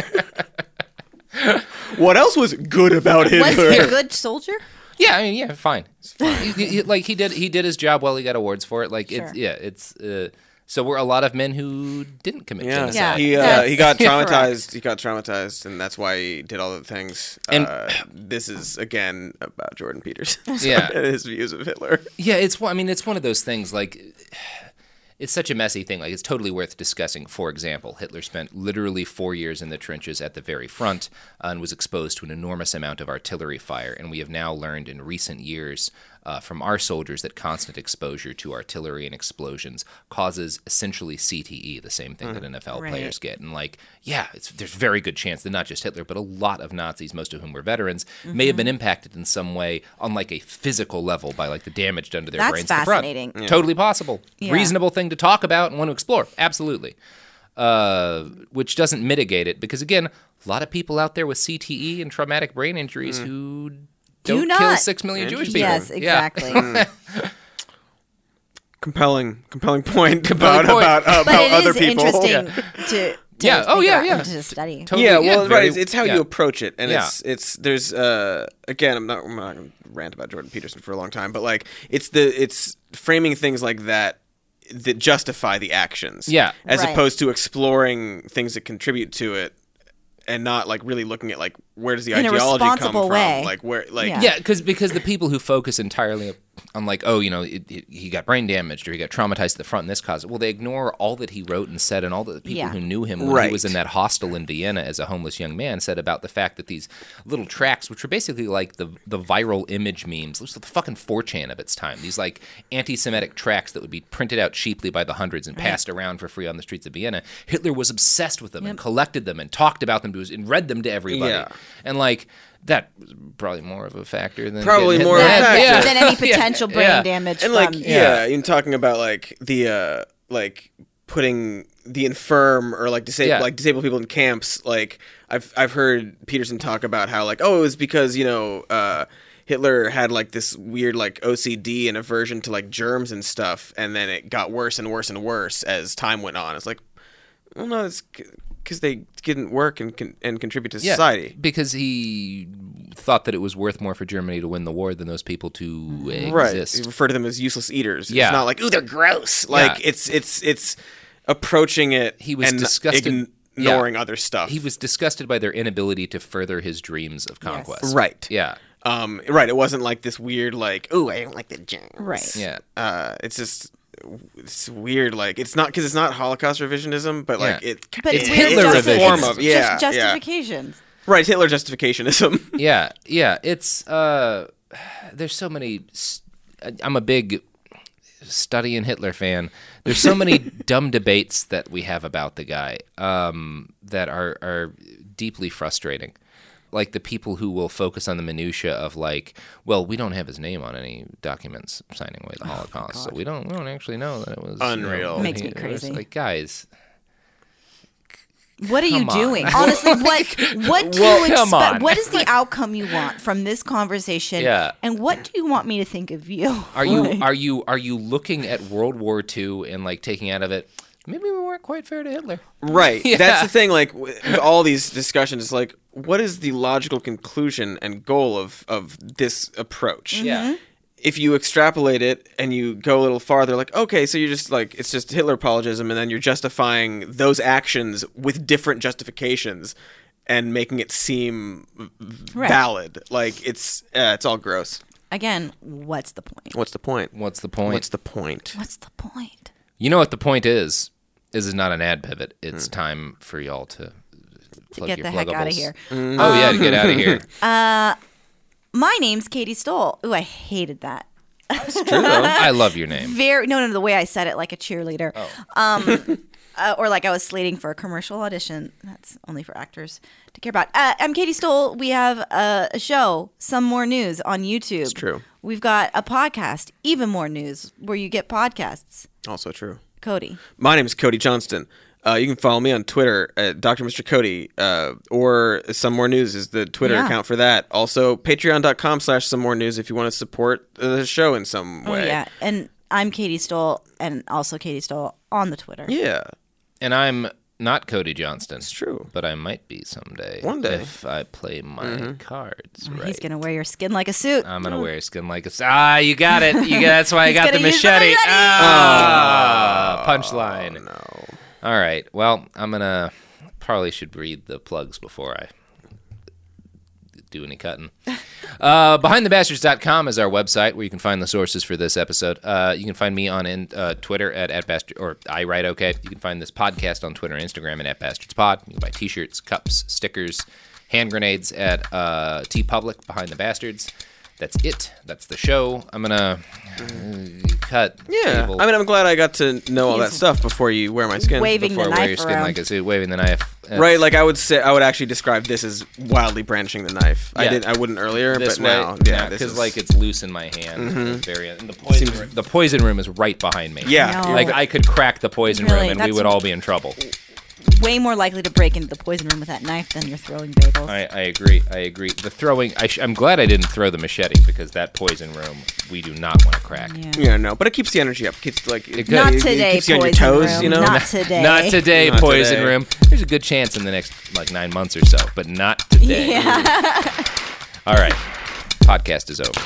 [SPEAKER 7] What else was good about Hitler?
[SPEAKER 8] Was he a good soldier?
[SPEAKER 6] Yeah, I mean, fine. He did his job well. He got awards for it. So were a lot of men who didn't commit genocide.
[SPEAKER 7] He got traumatized. He got traumatized, and that's why he did all the things. And this is again about Jordan Peterson.
[SPEAKER 6] Yeah,
[SPEAKER 7] and his views of Hitler.
[SPEAKER 6] Yeah, it's one of those things like. It's such a messy thing. Like, it's totally worth discussing. For example, Hitler spent literally 4 years in the trenches at the very front and was exposed to an enormous amount of artillery fire. And we have now learned in recent years from our soldiers that constant exposure to artillery and explosions causes essentially CTE, the same thing that NFL players get. And there's very good chance that not just Hitler, but a lot of Nazis, most of whom were veterans, may have been impacted in some way on like a physical level by like the damage done to their brains.
[SPEAKER 8] That's fascinating.
[SPEAKER 6] Yeah. Totally possible. Yeah. Reasonable thing to talk about and want to explore. Absolutely. Which doesn't mitigate it because, again, a lot of people out there with CTE and traumatic brain injuries who don't kill 6 million Jewish people.
[SPEAKER 8] Yes, exactly.
[SPEAKER 7] compelling point
[SPEAKER 6] Compelling
[SPEAKER 7] about
[SPEAKER 6] point.
[SPEAKER 8] But it
[SPEAKER 7] other
[SPEAKER 8] is
[SPEAKER 7] people.
[SPEAKER 8] interesting to
[SPEAKER 6] Yeah. Oh,
[SPEAKER 8] think
[SPEAKER 6] yeah,
[SPEAKER 8] about
[SPEAKER 6] yeah.
[SPEAKER 8] and to study.
[SPEAKER 6] Totally,
[SPEAKER 7] Yeah, well,
[SPEAKER 6] very-
[SPEAKER 7] right. It's how
[SPEAKER 6] yeah.
[SPEAKER 7] you approach it, and
[SPEAKER 6] Yeah.
[SPEAKER 7] it's there's again, I'm not gonna rant about Jordan Peterson for a long time, but like it's framing things like that justify the actions,
[SPEAKER 6] Yeah.
[SPEAKER 7] as
[SPEAKER 8] Right.
[SPEAKER 7] opposed to exploring things that contribute to it, and not like really looking at like where does the
[SPEAKER 8] In a
[SPEAKER 7] ideology come
[SPEAKER 8] responsible
[SPEAKER 7] from,
[SPEAKER 8] way.
[SPEAKER 7] like where like
[SPEAKER 8] Yeah.
[SPEAKER 6] Yeah, because the people who focus entirely on like, oh, you know, he got brain damaged or he got traumatized at the front and this caused it. Well, they ignore all that he wrote and said, and all the people
[SPEAKER 8] Yeah.
[SPEAKER 6] who knew him when
[SPEAKER 7] Right.
[SPEAKER 6] he was in that hostel in Vienna as a homeless young man said about the fact that these little tracts, which were basically like the viral image memes, it was the fucking 4chan of its time. These like anti-Semitic tracts that would be printed out cheaply by the hundreds and passed around for free on the streets of Vienna. Hitler was obsessed with them and collected them and talked about them and read them to everybody.
[SPEAKER 7] Yeah.
[SPEAKER 6] And like that was probably more of a factor than
[SPEAKER 7] Probably
[SPEAKER 6] getting
[SPEAKER 7] more
[SPEAKER 6] hit
[SPEAKER 7] of a
[SPEAKER 6] in the head.
[SPEAKER 7] factor.
[SPEAKER 8] Than any potential brain
[SPEAKER 6] Yeah.
[SPEAKER 8] damage
[SPEAKER 7] and
[SPEAKER 8] from
[SPEAKER 7] like in talking about like the like putting the infirm or like disabled people in camps, like I've heard Peterson talk about how like, oh, it was because, you know, Hitler had like this weird like OCD and aversion to like germs and stuff, and then it got worse and worse and worse as time went on. It's like, well, no, it's because they didn't work and contribute to society.
[SPEAKER 6] Because he thought that it was worth more for Germany to win the war than those people to
[SPEAKER 7] Right.
[SPEAKER 6] exist.
[SPEAKER 7] You refer to them as useless eaters.
[SPEAKER 6] Yeah.
[SPEAKER 7] It's not like, ooh, they're gross. Like
[SPEAKER 6] Yeah.
[SPEAKER 7] it's approaching it
[SPEAKER 6] He was
[SPEAKER 7] and
[SPEAKER 6] disgusted.
[SPEAKER 7] ignoring other stuff.
[SPEAKER 6] He was disgusted by their inability to further his dreams of conquest.
[SPEAKER 7] Right.
[SPEAKER 6] Yeah.
[SPEAKER 7] Right. It wasn't like this weird like, ooh, I don't like the germs.
[SPEAKER 8] Right.
[SPEAKER 6] Yeah.
[SPEAKER 7] It's just it's weird. Like it's not because it's not Holocaust revisionism, but like
[SPEAKER 6] Yeah.
[SPEAKER 8] But
[SPEAKER 6] It's
[SPEAKER 8] it's weird
[SPEAKER 6] Hitler
[SPEAKER 8] justi-
[SPEAKER 6] revision.
[SPEAKER 7] form of yeah,
[SPEAKER 8] just justifications.
[SPEAKER 7] yeah. Right. Hitler justificationism.
[SPEAKER 6] Yeah. Yeah. It's there's so many. I'm a big studying Hitler fan. There's so many dumb debates that we have about the guy that are deeply frustrating. Like the people who will focus on the minutia of like, well, we don't have his name on any documents signing away the Holocaust, so we don't actually know that it was
[SPEAKER 7] Unreal.
[SPEAKER 8] Makes me
[SPEAKER 6] it's
[SPEAKER 8] crazy.
[SPEAKER 6] Like, guys,
[SPEAKER 8] What are you
[SPEAKER 6] Come on.
[SPEAKER 8] doing? Honestly, what do
[SPEAKER 6] Well,
[SPEAKER 8] you
[SPEAKER 6] come on.
[SPEAKER 8] expect? What is the outcome you want from this conversation?
[SPEAKER 6] Yeah.
[SPEAKER 8] And what do you want me to think of you?
[SPEAKER 6] are you looking at World War II and like taking out of it? Maybe we weren't quite fair to Hitler.
[SPEAKER 7] Right.
[SPEAKER 6] Yeah.
[SPEAKER 7] That's the thing. Like with all these discussions, it's like, what is the logical conclusion and goal of this approach?
[SPEAKER 6] Yeah.
[SPEAKER 7] If you extrapolate it and you go a little farther, like, okay, so you're just like, it's just Hitler apologism, and then you're justifying those actions with different justifications and making it seem valid. Like it's all gross.
[SPEAKER 8] Again, what's the point?
[SPEAKER 7] What's the point?
[SPEAKER 6] What's the point?
[SPEAKER 7] What's the point?
[SPEAKER 8] What's the point?
[SPEAKER 6] You know what the point is? This is not an ad pivot. It's time for y'all to plug
[SPEAKER 8] get
[SPEAKER 6] your
[SPEAKER 8] the heck outta
[SPEAKER 6] pluggables.
[SPEAKER 8] here.
[SPEAKER 6] Oh yeah, to get out of here.
[SPEAKER 8] My name's Katie Stoll. Ooh, I hated that.
[SPEAKER 6] I love your name.
[SPEAKER 8] No, the way I said it, like a cheerleader. Or like I was slating for a commercial audition. That's only for actors to care about. I'm Katie Stoll. We have a show, Some More News, on YouTube. It's
[SPEAKER 7] true.
[SPEAKER 8] We've got a podcast, Even More News, where you get podcasts.
[SPEAKER 7] Also true.
[SPEAKER 8] Cody.
[SPEAKER 7] My name is Cody Johnston. You can follow me on Twitter at Dr. Mr. Cody, or Some More News is the Twitter
[SPEAKER 8] Yeah.
[SPEAKER 7] account for that. Also, patreon.com/Some More News if you want to support the show in some way.
[SPEAKER 8] Oh, yeah. And I'm Katie Stoll, and also Katie Stoll on the Twitter.
[SPEAKER 7] Yeah,
[SPEAKER 6] And I'm not Cody Johnston.
[SPEAKER 7] it's true.
[SPEAKER 6] But I might be someday.
[SPEAKER 7] One day.
[SPEAKER 6] If I play my cards right.
[SPEAKER 8] He's going to wear your skin like a suit.
[SPEAKER 6] I'm going to wear skin like a... you got it. That's why I
[SPEAKER 8] He's
[SPEAKER 6] got the
[SPEAKER 8] gonna use the
[SPEAKER 6] machete.
[SPEAKER 8] machete.
[SPEAKER 6] Punchline.
[SPEAKER 7] No.
[SPEAKER 6] All right. Well, I'm going to... Probably should read the plugs before I do any cutting. BehindTheBastards.com is our website where you can find the sources for this episode. You can find me on Twitter at Bastard, or I write okay. You can find this podcast on Twitter and Instagram at @BastardsPod. You can buy T-shirts, cups, stickers, hand grenades at TeePublic, Behind the Bastards. That's it. That's the show. I'm gonna cut.
[SPEAKER 7] Yeah,
[SPEAKER 6] cable.
[SPEAKER 7] I mean, I'm glad I got to know all that
[SPEAKER 8] He's
[SPEAKER 7] stuff before you wear my skin.
[SPEAKER 8] waving
[SPEAKER 6] before
[SPEAKER 8] the
[SPEAKER 6] I wear your
[SPEAKER 8] knife
[SPEAKER 6] skin
[SPEAKER 8] around.
[SPEAKER 6] like a suit, waving the knife.
[SPEAKER 7] Right, like I would actually describe this as wildly branching the knife.
[SPEAKER 6] Yeah.
[SPEAKER 7] I wouldn't earlier,
[SPEAKER 6] This
[SPEAKER 7] but
[SPEAKER 6] way,
[SPEAKER 7] now, yeah, this
[SPEAKER 6] because
[SPEAKER 7] is
[SPEAKER 6] like it's loose in my hand. It's very, and the poison room is right behind me.
[SPEAKER 7] yeah,
[SPEAKER 8] No.
[SPEAKER 6] Like I could crack the poison
[SPEAKER 8] Really?
[SPEAKER 6] room and we
[SPEAKER 8] That's-
[SPEAKER 6] would all be in trouble.
[SPEAKER 8] way more likely to break into the poison room with that knife than you're throwing bagels.
[SPEAKER 6] I agree. The throwing, I'm glad I didn't throw the machete because that poison room, we do not want to crack.
[SPEAKER 7] Yeah, no, but it keeps the energy up. Keeps
[SPEAKER 8] Not today,
[SPEAKER 7] it keeps you on your
[SPEAKER 8] poison
[SPEAKER 7] toes,
[SPEAKER 8] room.
[SPEAKER 7] you know?
[SPEAKER 8] Not today.
[SPEAKER 6] Not today,
[SPEAKER 7] Not
[SPEAKER 6] poison
[SPEAKER 7] today.
[SPEAKER 6] room. There's a good chance in the next 9 months or so, but not today.
[SPEAKER 8] Yeah.
[SPEAKER 6] All right. Podcast is over.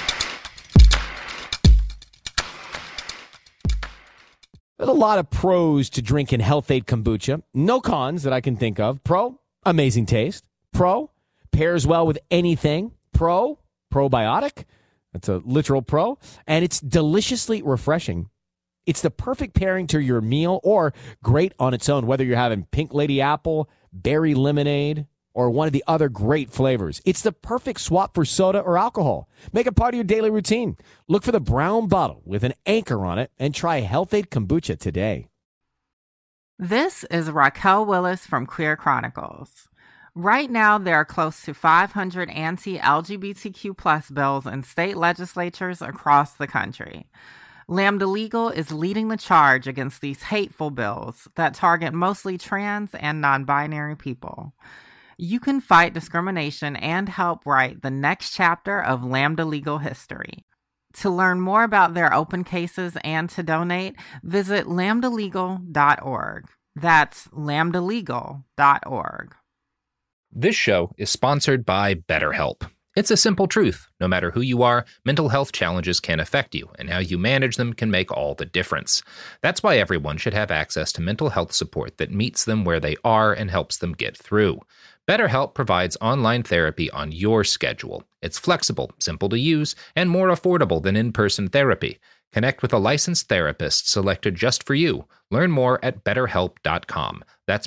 [SPEAKER 4] There's a lot of pros to drinking Health Aid kombucha. No cons that I can think of. Pro, amazing taste. Pro, pairs well with anything. Pro, probiotic. That's a literal pro. And it's deliciously refreshing. It's the perfect pairing to your meal or great on its own, whether you're having pink lady apple, berry lemonade, or one of the other great flavors. It's the perfect swap for soda or alcohol. Make it part of your daily routine. Look for the brown bottle with an anchor on it and try Health Aid kombucha today.
[SPEAKER 1] This is Raquel Willis from Queer Chronicles. Right now, there are close to 500 anti-LGBTQ plus bills in state legislatures across the country. Lambda Legal is leading the charge against these hateful bills that target mostly trans and non-binary people. You can fight discrimination and help write the next chapter of Lambda Legal history. To learn more about their open cases and to donate, visit lambdalegal.org. That's lambdalegal.org.
[SPEAKER 6] This show is sponsored by BetterHelp. It's a simple truth. No matter who you are, mental health challenges can affect you, and how you manage them can make all the difference. That's why everyone should have access to mental health support that meets them where they are and helps them get through. BetterHelp provides online therapy on your schedule. It's flexible, simple to use, and more affordable than in-person therapy. Connect with a licensed therapist selected just for you. Learn more at BetterHelp.com. That's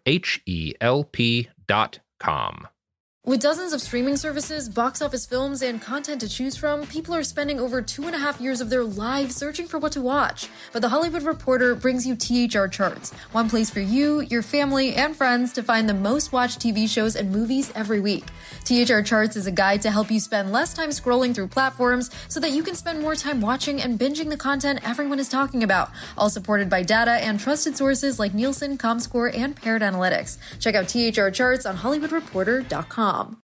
[SPEAKER 6] BetterHelp.com.
[SPEAKER 3] With dozens of streaming services, box office films, and content to choose from, people are spending over 2.5 years of their lives searching for what to watch. But The Hollywood Reporter brings you THR Charts, one place for you, your family, and friends to find the most watched TV shows and movies every week. THR Charts is a guide to help you spend less time scrolling through platforms so that you can spend more time watching and binging the content everyone is talking about, all supported by data and trusted sources like Nielsen, Comscore, and Parrot Analytics. Check out THR Charts on HollywoodReporter.com.